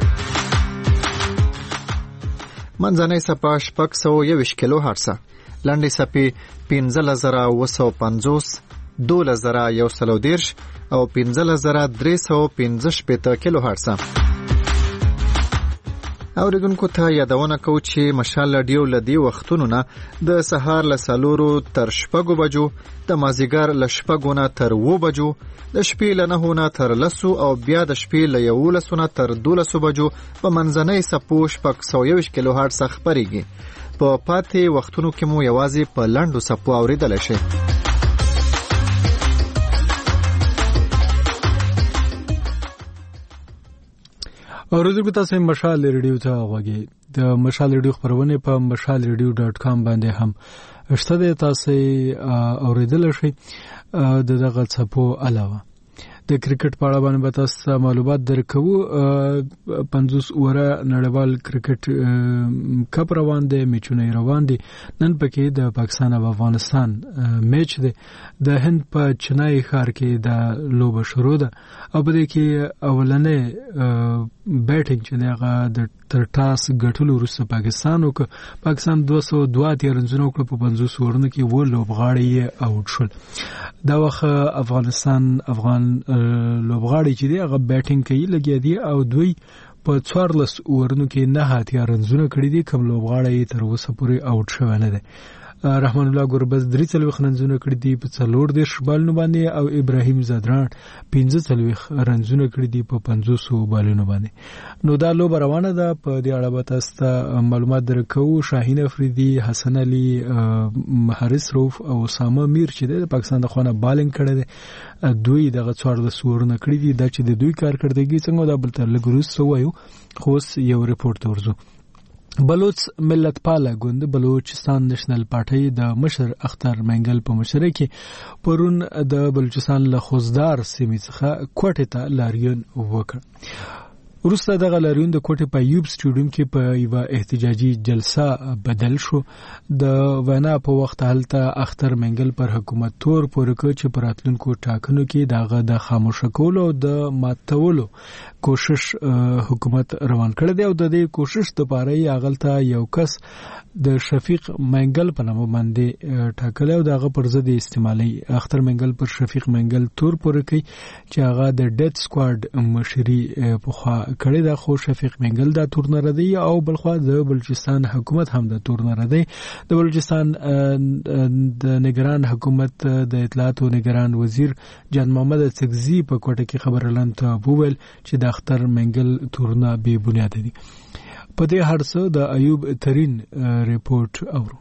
منځنۍ څپه شپږ سوه یوویشت کیلو هرڅه، لنډې څپې پنځلس زره اوه سوه پنځوس، دولس زره یو سل او دېرش او پنځلس زره درې سوه پنځه شپېته کیلو هرڅه. اوریدونکو ته یادونه کوو چې مشال رادیو له دې وختونو نه د سهار له څلورو تر شپږو بجو، د مازدیګر له شپږو نه تر اوو بجو، د شپې له نهو نه تر لسو او بیا د شپې له یولسو نه تر دولسو بجو په منځنۍ څپو شپږ سوه یوویشت کیلو هرڅه خپرېږي. په پاتې وختونو کې مو یوازې په لنډو څپو اورېدلی شئ. اوریدونکو تاسو مشال ریډیو ته غوږی. د مشال ریډیو خبرونه په مشال ریډیو ډاټ کام باندې هم شته د تاسو اوریدل شئ. د دغه څپو علاوه د کرکټ په اړه باندې تاسو معلومات درکوو. پنځوس اوره نړیوال کرکټ کپ روان دی، میچونه روان دي. نن پکې د پاکستان او افغانستان میچ دی. د هند په چنای ښار کې د لوبه شروع ده او په دې کې اولنې بیټینګ چې هغه د تر ټاس ګټلو وروسته پاکستان وکړ. پاکستان دوه سوه دوه اتیا رنزونه وکړل په پنځوس اورونو کې، اووه لوبغاړي یې آوټ شول. دا وخت افغانستان افغان لوبغاړي چې دی هغه بیټینګ کوي لګیا دي او دوی په څوارلس اورونو کې نه اتیا رنزونه کړي دي. کوم لوبغاړی تر اوسه پورې آوټ شوی نه دی. رحمان الله ګربز درې څلوېښت رنزونه کړي دي په څلور دېرش بالونو باندې او ابراهیم زادران پنځه څلوېښت رنزونه کړي دي په پنځوسو بالونو باندې. نو دا لوبه روانه ده. په دې اړه به تاسو ته معلومات درکوو. شاهین افریدي، حسن علي، حارث روف او اسامه میر چې د پاکستان د خوا نه بالینګ کړی دی، دوی دغه څوارلس اورونه کړي دي. دا چې د دوی کارکردګي څنګه دا بل تر لږ وروسته ووایو، خو اوس یو ریپورټ ته ورځو. بلوچ ملت پاله ګوند بلوچستان نېشنل پارټي د مشر اختر منګل په مشرۍ کې پرون د بلوچستان له خوزدار سیمې څخه کوټې ته لاریون وکړ. وروسته دغه لاریون د کوټې په ایوب سټیډیوم کې په یوه احتجاجي جلسه بدل شو. د وینا په وخت هلته اختر منګل پر حکومت تور پورې کړ چې په راتلونکو ټاکنو کې دغه د خاموشه کولو او د ماتولو کوشش حکومت روان کړی دی او د دې کوشش لپاره یې هغلته یو کس د شفیق منګل په نامه باندې ټاکلی او دغه پر ضد استعمالي. اختر منګل پر شفیق منګل تور پورې کوي چې هغه د ډیت سکواډ مشري پخوا کړی ده، خو شفیق منګل دا تور نه ردی او بلخوا د بلوچستان حکومت هم دا تور نه ردی. د بلوچستان د نگران حکومت د اطلاعات او نگران وزیر جان محمد سکزي په کوټه کې خبرلاند ته وویل چې د اختر منګل تورونه بې بنیاده دي. په دې هر څه د ایوب ترین ریپورت اورو.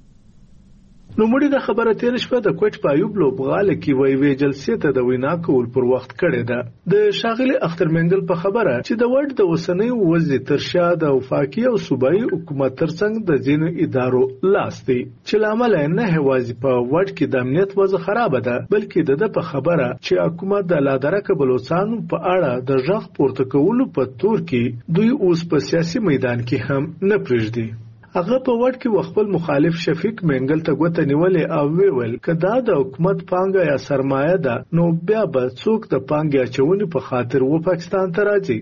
نو مړي د خبره تیر شپه د کوټ په ایوب لوبغاله کې وی وی جلسې ته د وینا کول پر وخت کړی ده. د شاغلي اختر منګل په خبره چې د وډ د وسنۍ وزیر ترشا د وفاقي او صوبایي حکومت ترڅنګ د ځینو ادارو لاس دی چې لامل نه هوازي په وډ کې د امنیت وضع خراب ده، بلکې د په خبره چې حکومت د لادرکه بلوچستان په اړه د ژغ پورته کولو په تور کې دوی اوس په سیاسي میدان کې هم نه پرېږدي. هغه په وړ کې خپل مخالف شفیق منګل ته ګوته نیولې او ویل که دا د حکومت پانګه یا سرمایه ده نو بیا به څوک د پانګې اچونې په خاطر و پاکستان ته راځي.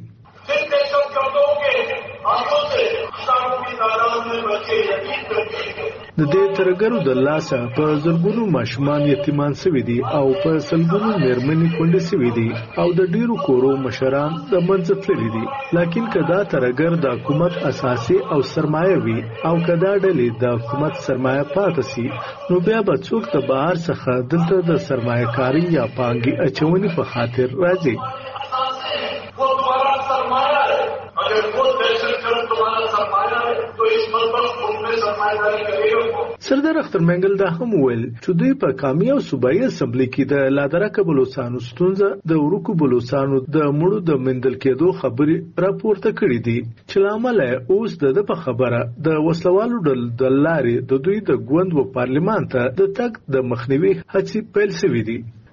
د دې ترګرو د لاسه په زرګونو ماشومان یتیمان شوي دي او په سلګونو مېرمنې کونډې شوي دي او د ډیرو کورو مشران د منځه تللي دي. لکن که دا ترګر د حکومت اساسي او سرمایه وي او که دا ډلې د حکومت سرمایه پاتې سي نو بیا به څوک د بهر څخه دلته د سرمایه کاري یا پانګې اچونې په خاطر راځي. سردار اختر منګل دا هم ویل چې دوی په قومي او صوبایي اسمبلی کې د لادرکه بلوچستانو ستونزه د ورکو بلوچستانو د مړو د مندل کېدو خبرې راپورته کړې دي چې لامل اوس د په خبره د وسلوالو د لارې د دوی د ګوند و پارلمان ته د تګ د مخنیوي هڅې پیل شوې دي.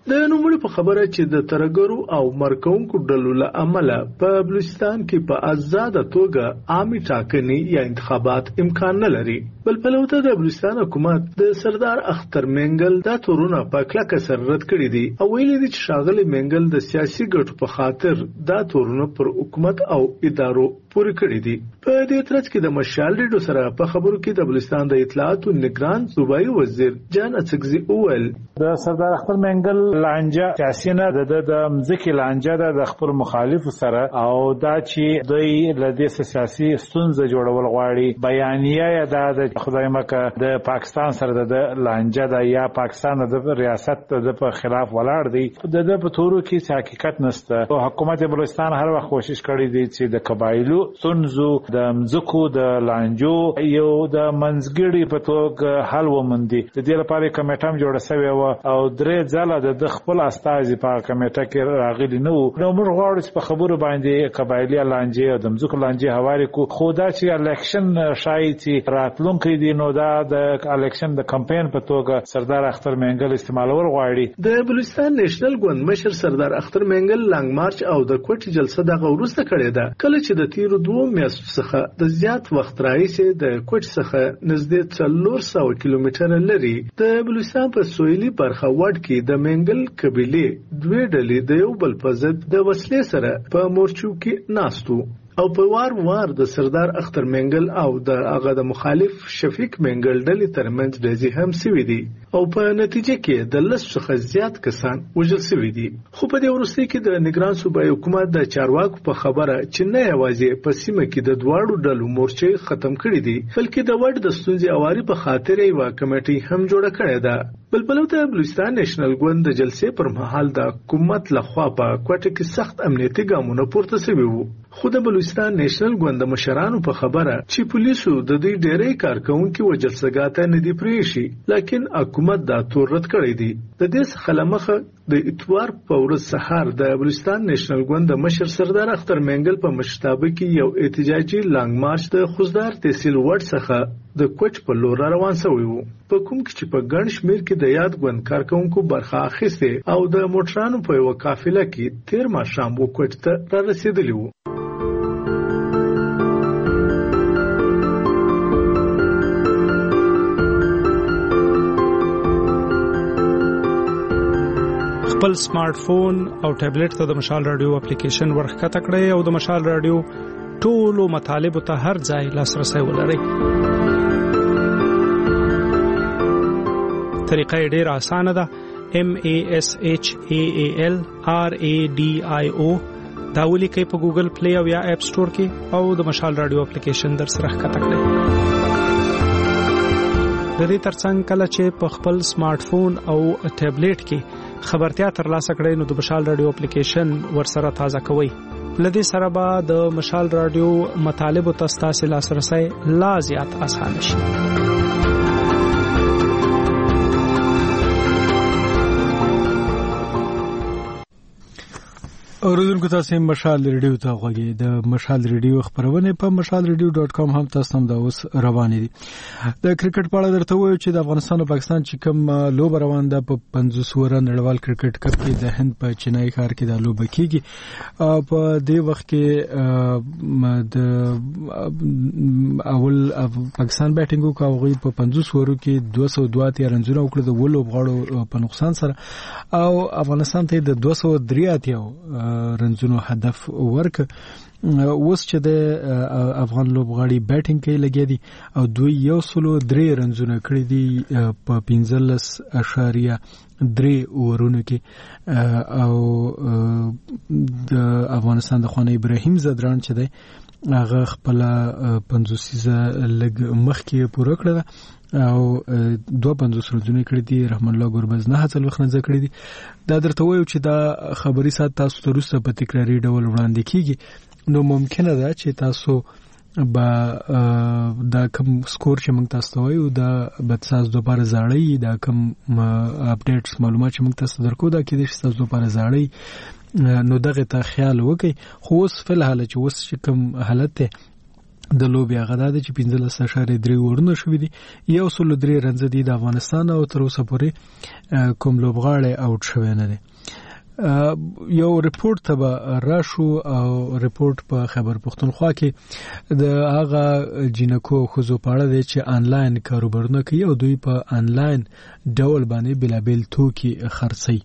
د نوموړي په خبره چې د ترګرو او مرکونکو ډلو له امله په بلوچستان کې په آزاد توګه عامي ټاکنې یا انتخابات امکان نه لري. بل پلوته د بلوچستان حکومت د سردار اختر منګل دا تورونه په کلکه سره رد کړي دي او ویلي دي چې ښاغلي منګل د سیاسي ګټو په خاطر دا تورونه پر حکومت او ادارو پورې کړي دي. په دې ترڅ کې د مشال ریډیو سره په خبرو کې د بلوچستان د اطلاعات او نگران صوبایي وزیر جان اڅکزي اول د سردار اختر منګل لانجه سیاسي نه د د مځکې لانجه ده د خپل مخالف سره او دا چې دوی لدې سیاسي ستونزه جوړول غواړي. بیانیه یا د خدای مکه د پاکستان سره د لانجه ده یا پاکستان د ریاست د په خلاف ولاړ دی. د د په تورو کې حقیقت نشته. حکومت بلوچستان هر وخت کوشش کړی دی چې د قبایلو ستونزو د مځکو د لانجو یو د منځګړي په توګه حل وموندي. د دې لپاره کمیټه هم جوړه شوې و او درې ځله د خپل استازي په کمیټه کې راغلي نه وو. نو موږ غواړو چې په خبرو باندې قبایلي لانجې او د مځکو لانجې هواري کو. خو دا چې الیکشن شایي چې راتلونکي دی نو دا د الیکشن د کمپاین په توګه سردار اختر منګل استعمالول غواړي. د بلوچستان نېشنل ګوند مشر سردار اختر منګل لانګ مارچ او د کوټي جلسه دغه وروسته کړې ده. کله چې د تیرو دوه میاشتو څخه د زیات وخت راهیسې د کوټ څخه نږدې څلور سوه کیلومتره لري د بلوچستان په سویلي برخه وډ کې د منګل قبیلې دوه ډلې د یو بل په ضد د وسلې سره په مورچو کې ناستو او په وار وار د سردار اختر منګل او د هغه د مخالف شفیق منګل ډلې ترمنځ ډزې هم سوي دي او په نتیجه کې د لس څخه زیات کسان وژل سوي دي. خو په دې وروستي کې د نگران صوبایي حکومت د چارواکو په خبره چې نه یوازې په سیمه کې د دواړو ډلو مورچې ختم کړي دي بلکې د وډ د ستونزې اواري په خاطر یو کمیټه هم جوړه کړې ده. بل بلوته بلوچستان نېشنل ګوند د جلسې پر مهال د حکومت لخوا په کوټه کې سخت امنیتي ګامونه پورته شوي وو. خو د بلوچستان نېشنل ګوند د مشرانو په خبره چې پولیسو د دوی ډېری کارکونکو و جلسګاه ته نه دی پریښي لکن حکومت دا تور رد کړی دی. د دې څخه لمخه د اتوار په ورځ سهار د بلوچستان نېشنل ګوند د مشر سردار اختر منګل په مشرتابه کې یو احتجاجي لانګ مارچ د خوزدار تحصیل وډ څخه د کوټ په لور روان شوی وو. په کوم کې چې په ګڼ شمېر کې د یاد ګوند کارکونکو برخه اخیسته او د موټرانو په یو قافله کې تیر ماښام و کوټ ته را رسیدلی وو. خپل سمارټ فون او ټابلیټ ته د مشال رادیو اپلیکیشن ورخکته کړئ او د مشال رادیو ټولو مطالبه ته هر ځای لاسرسي ولرئ. طریقه ډیره اسانه ده. M A S H A A L R A D I O دا ولیکئ په ګوګل پلی او یا اپ سٹور کې او د مشال رادیو اپلیکیشن در سره ښکته کړئ. د دې ترڅنګ کله چې په خپل سمارټ فون او ټابلیټ کې خبرتیا ترلاسه کړئ نو د مشال رادیو اپلیکیشن ورسره تازه کوئ. لدې سره به د مشال رادیو مطالب او تاسو لاسرسي لا زیات آسان شي. اوریدونکو تاسو مشال ریډیو ته غوږی د مشال ریډیو خبرونه په مشال ریډیو ډاټ کام هم تاسو هم دا اوس روان دي. د کرکټ په اړه درته وایو چې د افغانستان او پاکستان چې کوم لوب روان ده په پنځوس ور نړیوال کرکټ کپ کې د هند په چنای ښار کې د لوب کېږي. په دې وخت کې د اول پاکستان بیټینګ وکړي په پنځوس ورو کې دوه سوه دوه اتیا رنونه وکړه د ولوب غاړو په نقصان سره او افغانستان ته د دوه سوه درې اتیا رنزونو هدف ورک. اوس چې د افغان لوبغاړي بیټینګ کوي لګي دي او دوی یو سلو درې رنزونه کړی دي په پنځلس اشاریه درې اورونو کې او د افغانستان د خوانه ابراهیم زدران چې دی هغه خپل پنځوسیزه لګ مخ کې پوره کړل او دوه پنځوس رنونه کړی دي. رحمان الله ګوربز نه هڅه وخت نه کړی دي. دا درته وایو چې دا خبري سات تاسو ته روسته په تکراری ډول وړاندې کیږي نو ممکنه ده چې تاسو با دا کوم سکور چې موږ تاسو وایو دا به تاسو دوباره زاړی دا کوم اپډیټس معلومات چې موږ تاسو درکو دا کې د تاسو دوباره زاړی نو دغه ته خیال وکړئ. خو اوس فل حالت چې اوس کوم حالت ته د لوبي هغه د چې پنځلس اشاریه درې ورونه شوې دي، یو سل درې رنز دي د افغانستان او تر اوسه پورې کوم لوبغاړی اوټ شوی نه دی. یو ریپورت ته به راشو او ریپورت په خیبر پختونخوا کې د هغه جنکو خزو پاړه دی چې آنلاین کاروبارونه کوي او دوی په آنلاین ډول باندې بلابل توکي خرڅي.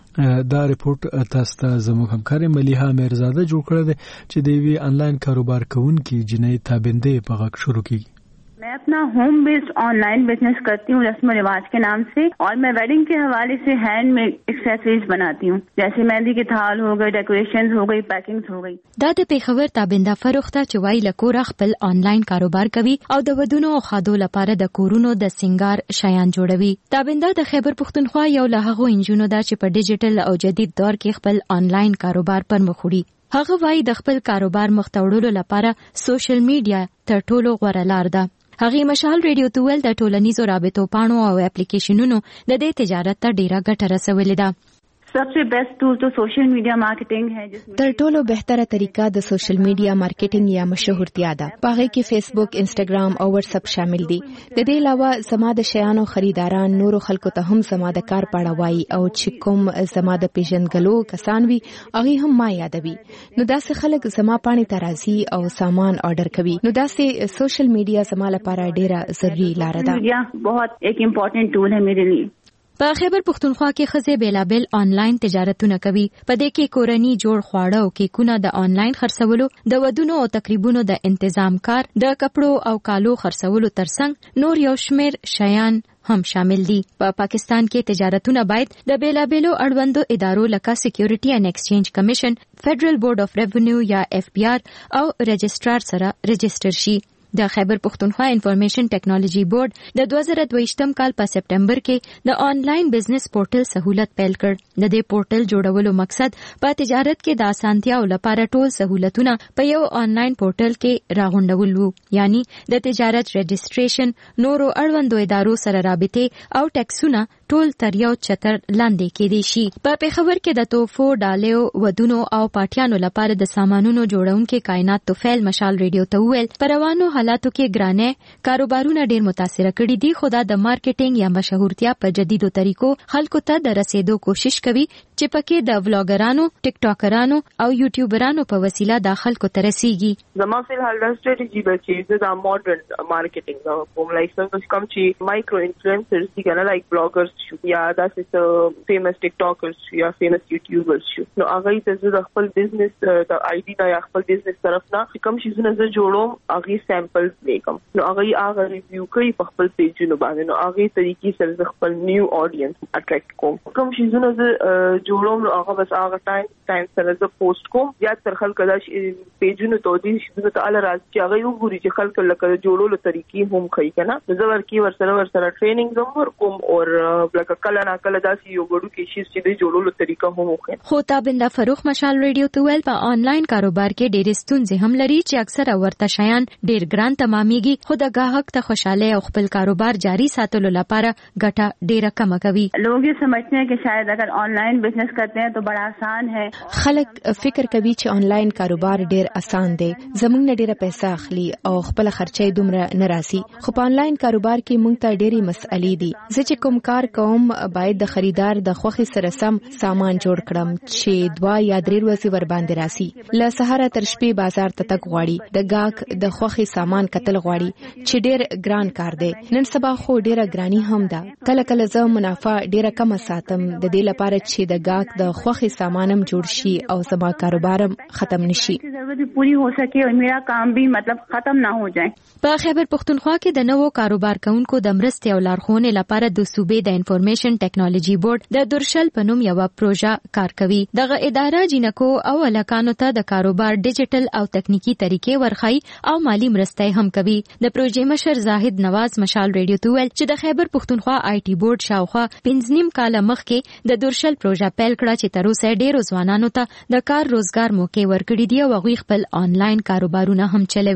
دا ریپورت تاسو ته زموږ همکار ملیحه میرزاده جوړ کړی دی چې د وی آنلاین کاروبار کوونکي جنې تابنده په غږ شروع کیږي. मैं अपना home based online business करती हूँ रस्म रिवाज के नाम से, और मैं वेडिंग के हवाले से हैंडमेड एक्सेसरीज बनाती हूँ, जैसे मेहंदी के थाल हो गए, डेकोरेशंस हो गई, पैकिंग्स हो गई. دا د پیښور تابنده فروخته چې وای لکور خپل آنلاین کاروبار کوي او د ودونو او خادو لپاره د کورونو د سنگار شیان جوړوي. تابنده د خیبر پختونخوا یو له هغو انجونو ده چې په ډیجیټل او جدید دور کې خپل آنلاین کاروبار پر مخ وړي. هغه وای د خپل کاروبار مختوړلو لپاره سوشل میډیا تر ټولو غوره لار ده. هغه مشال ریډیو توول د ټولنیزو رابطو پاڼو او اپلیکیشنونو د دې تجارت ته ډیره ګټه رسولې ده. सबसे बेस्ट टूल तो सोशल मीडिया मार्केटिंग है, जिसमें تر ټولو بهتره طریقه د سوشل میډیا مارکیټینګ یا مشهورتیا ده. پاغه کې فیسبوک، انسټاګرام او واتس اپ شامل دي. د دې علاوه زما د شیانو خریداران نورو خلکو ته هم زما د کار پاړه وایي او چې کوم زما د پیژنګلو کسان وي هغه هم ما یادوي. نو داسې خلک زما پاڼې ته راځي او سامان آرډر کوي. نو داسې سوشل میډیا زما لپاره ډیره ضروري لار ده. میډیا बहुत एक इम्पोर्टेंट टूल है मेरे लिए. په خیبر پختونخوا کې خزه بیلابل آنلاین تجارتونه کوي. په دې کې کورنی جوړ خواړه او کیکونه د آنلاین خرڅولو، د ودونو او تقریبونو د تنظیم کار، د کپړو او کالو خرڅولو ترڅنګ نور یو شمیر شیان هم شامل دي. په پا پاکستان کې تجارتونه باید د بیلابلو اړوندو ادارو لکه سکیورټي اینڈ ایکسچینج کمیشن، فیډرل بورډ اف ریونیو یا اف بی آر او رجسترار سره رجستر شي. د خیبر پختونخوا انفارمیشن ټیکنالوژي بورډ د دوه زره دوه کال په سپټمبر کې د آنلاین بزنس پورټل سہولت پیل کړ. د دې پورټل جوړولو مقصد په تجارت کې د اسانتیاو لپاره ټول سہولتونه په یو آنلاین پورټل کې راغونډول وو، یعنی د تجارت رجستریشن، نورو اړوندو ادارو سره رابطه او ټیکسونه ټول تر یو چتر لاندې کېدی شي. په پیښور کې د توفو، ډالیو، ودونو او پاټیانو لپاره د سامانونو جوړونکو کائنات توفیل مشال ریډیو ته ویل پروانو حالاتو کې ګرانه کاروبارونه ډیر متاثر کړي دي، خو دا د مارکیټینګ یا مشهورتیا په جديدو طریقو خلکو ته د رسیدو کوشش کوي چې پکې د ولاګرانو، ټیک ټاکرانو او یوټیوبرانو په وسیله د خلکو ته رسیږي. زما په حال د ستراتیژي به چې د ماډرن مارکیټینګ کوم لایک څنګه کوم چې مایکرو انفلوئنسرز دي کنه، لایک بلاګرز یا داسې فیمس ټیک ټاکرز یا فیمس یوټیوبرز شو. نو هغه ته د خپل بزنس د آی ډي یا خپل بزنس طرف نه کوم شي زونه زه جوړوم، هغه سیمپلز لیکم. نو هغه هغه ریویو کوي په خپل پیجونو باندې. نو هغه طریقې سره خپل نیو اډینس اټریکټ کوم. کوم شي زونه زه جوړوم نو هغه بس هغه ټایم ټایم سره زه پوسټ کوم یا تر خلک دا پیجونو ته دي چې زه ته ال راځي چې هغه وګوري چې خلک لکه جوړولو طریقې هم کوي کنه. زه ورکی ور سره ور سره ټریننګ زم ور کوم او لکه کله نه کله داسې یو غړو کې شي چې د جوړولو طریقه هم وخت. خو تابنده فروخ مشال ریډیو ته ویل په آنلاین کاروبار کې ډېر ستونزې هم لري چې اکثره ورته شیان ډېر ګران تمامېږي، خو د گاهک ته خوشاله او خپل کاروبار جاری ساتلو لپاره ګټه ډېره کم کوي. लोग ये समझते हैं कि शायद अगर ऑनलाइन बिजनेस करते हैं तो बड़ा आसान है. خلک فکر کوي چې آنلاین کاروبار ډېر آسان دی، زموږ نه ډېره پیسې اخلي او خپل خرچې دومره نه راسي. خو په آنلاین کاروبار کې موږ ته ډېری مسئلې دي. زه چې کوم کار کوم باید د خریدار د خوښي سره سم سامان جوړ کړم چې دوا یا درې ورځې ور باندې راسي. له سهار تر شپې بازار ته تګ غواړي، د گاهک د خوښي سامان کتل غواړي چې ډېر ګران کار دی. نن سبا خو ډېره ګرانی هم ده. کله کله زه منافع ډېره کم ساتم د دې لپاره چې د گاهک د خوښي سامانم جوړ شي او زما کاروبارم ختم نشي. ضرورت پوری हो सके और मेरा काम भी मतलब ختم ना हो जाए. په خیبر پختونخوا کې د نوو کاروبار کوونکو د مرستې او لارښوونې لپاره د صوبې د انفارمیشن ټیکنالوژي بورډ د درشل په نوم یو پروژه کار کوي. دغه اداره جنکو او الکانو ته د کاروبار ډیجیټل او تکنیکی طریقې ورخی او مالی مرستې هم کوي. د پروژې مشر زاهد نواز مشال ریډیو ته ویل چې د خیبر پختونخوا آی ټي بورډ شاوخوا پنځه نیم کال مخکې د درشل پروژه پیل کړه چې تر اوسه ډېرو ځوانانو ته د کار روزګار موقع ورکړي دي او هغوی خپل آنلاین کاروبارونه هم چلوي.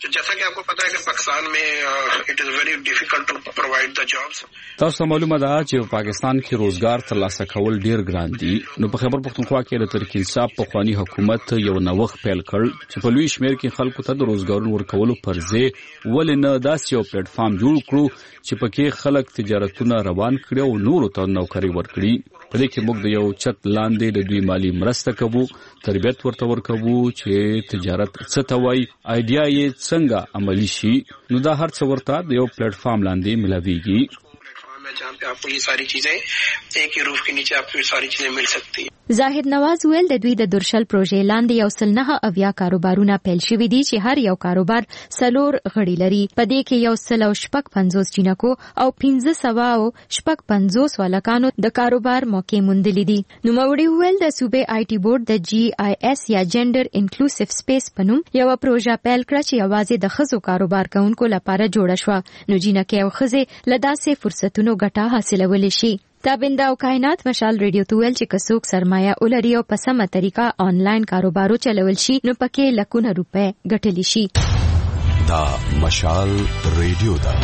तो जैसा कि आपको पता है कि पाकिस्तान में it is very difficult to provide the jobs. تاسو معلومه ده چې په پاکستان کې روزګار ترلاسه کول ډیر ګران دي. نو په خبر پښتونخوا کې د تحریک انصاف په خواني حکومت یو نوښت پیل کړ چې په لوی شمیر کې خلکو ته د روزګارونو ورکولو پر ځای ولې نه داسې یو پلیټ فارم جوړ کړو چې پکې خلک تجارتونه روان کړي او نورو ته نوکری ورکړي. په دې کې موږ د یو چت لاندې د دوی مالی مرسته کوو، تربیت ورته ورکوو چې تجارت څه ته وایي، آیډیا یې څنګه عملی شي. نو دا هر څه ورته د یو پلیټ فارم لاندې ملاويږي जहाँ पे आपको ये सारी चीजें एक ही रूफ के नीचे आपको ये सारी चीजें मिल सकती हैं. زاهد نواز ویل د دوی د درشل پروژې لاندې یو سل نه اویا کاروبارونه پیل شوي دي چې هر یو کاروبار سلور غړي لري. په دې کې یو سل او شپږ پنځوس جنکو او پنځه سوه او شپږ پنځوس والکانو د کاروبار موقع موندلې دي. نوموړي ویل د صوبې آی ټي بورډ د جی آی ایس یا جنډر انکلوسیو سپیس په نوم یو پروژه پیل کړه چې یوازې د ښځو کاروبار کوونکو لپاره جوړه شوه. نو جنکې او ښځې له داسې فرصتونو ګټه حاصلولی شي. تابنده او کائنات مشال ریډیو تویل چې کڅوک سرمایه ولري او په سمه طریقه آنلاین کاروبارو چلول شي نو پکې لکونه روپے ګټلی شي. دا مشال ریډیو دا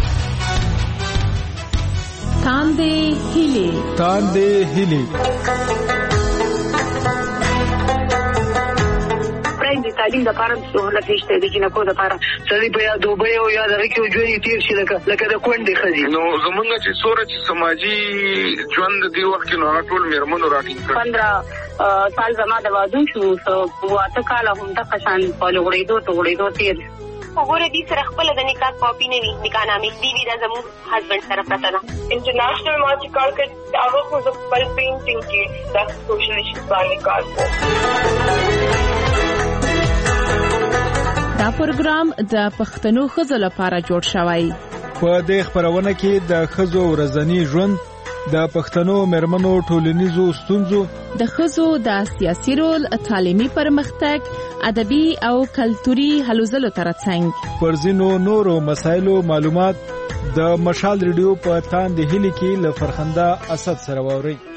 تاندې هیلې تاندې هیلې د تعلیم لپاره سہولت نشته د جنکو لپاره سړي په یا دوبۍ او یا دغه کې ژوند تیر شي لکه لکه د کونډې ښځې. نو زمونږ چې څوره چې سماجي ژوند دی وخت کې نو ټول میرمنو راټینګ کړ. پندرہ سال زما د واده شو واته کاله هم د قشان په لغړېدو ته غړېدو تیر وګوره دې سره خپل د نکاح کاپی نه وي نکاح نامې دی وی د زموږ هسبند سره پته ده. انټرنیشنل ما چې کار کړ هغه خو د خپل پینټینګ کې د سوشل ایشوز باندې کار کوي. دا پروګرام د پښتنو ښځو لپاره جوړ شوی. په دې خبرونه کې د ښځو ورځنی ژوند، د پښتنو مېرمنو ټولنیزو ستونزو، د ښځو د سیاسي رول، تعلیمي پرمختګ، ادبي او کلتوري هلو ځلو ترڅنګ پر ځینو نورو مسایلو معلومات د مشال ریډیو په تاندې هیلې کې له فرخنده اسد سره واوري.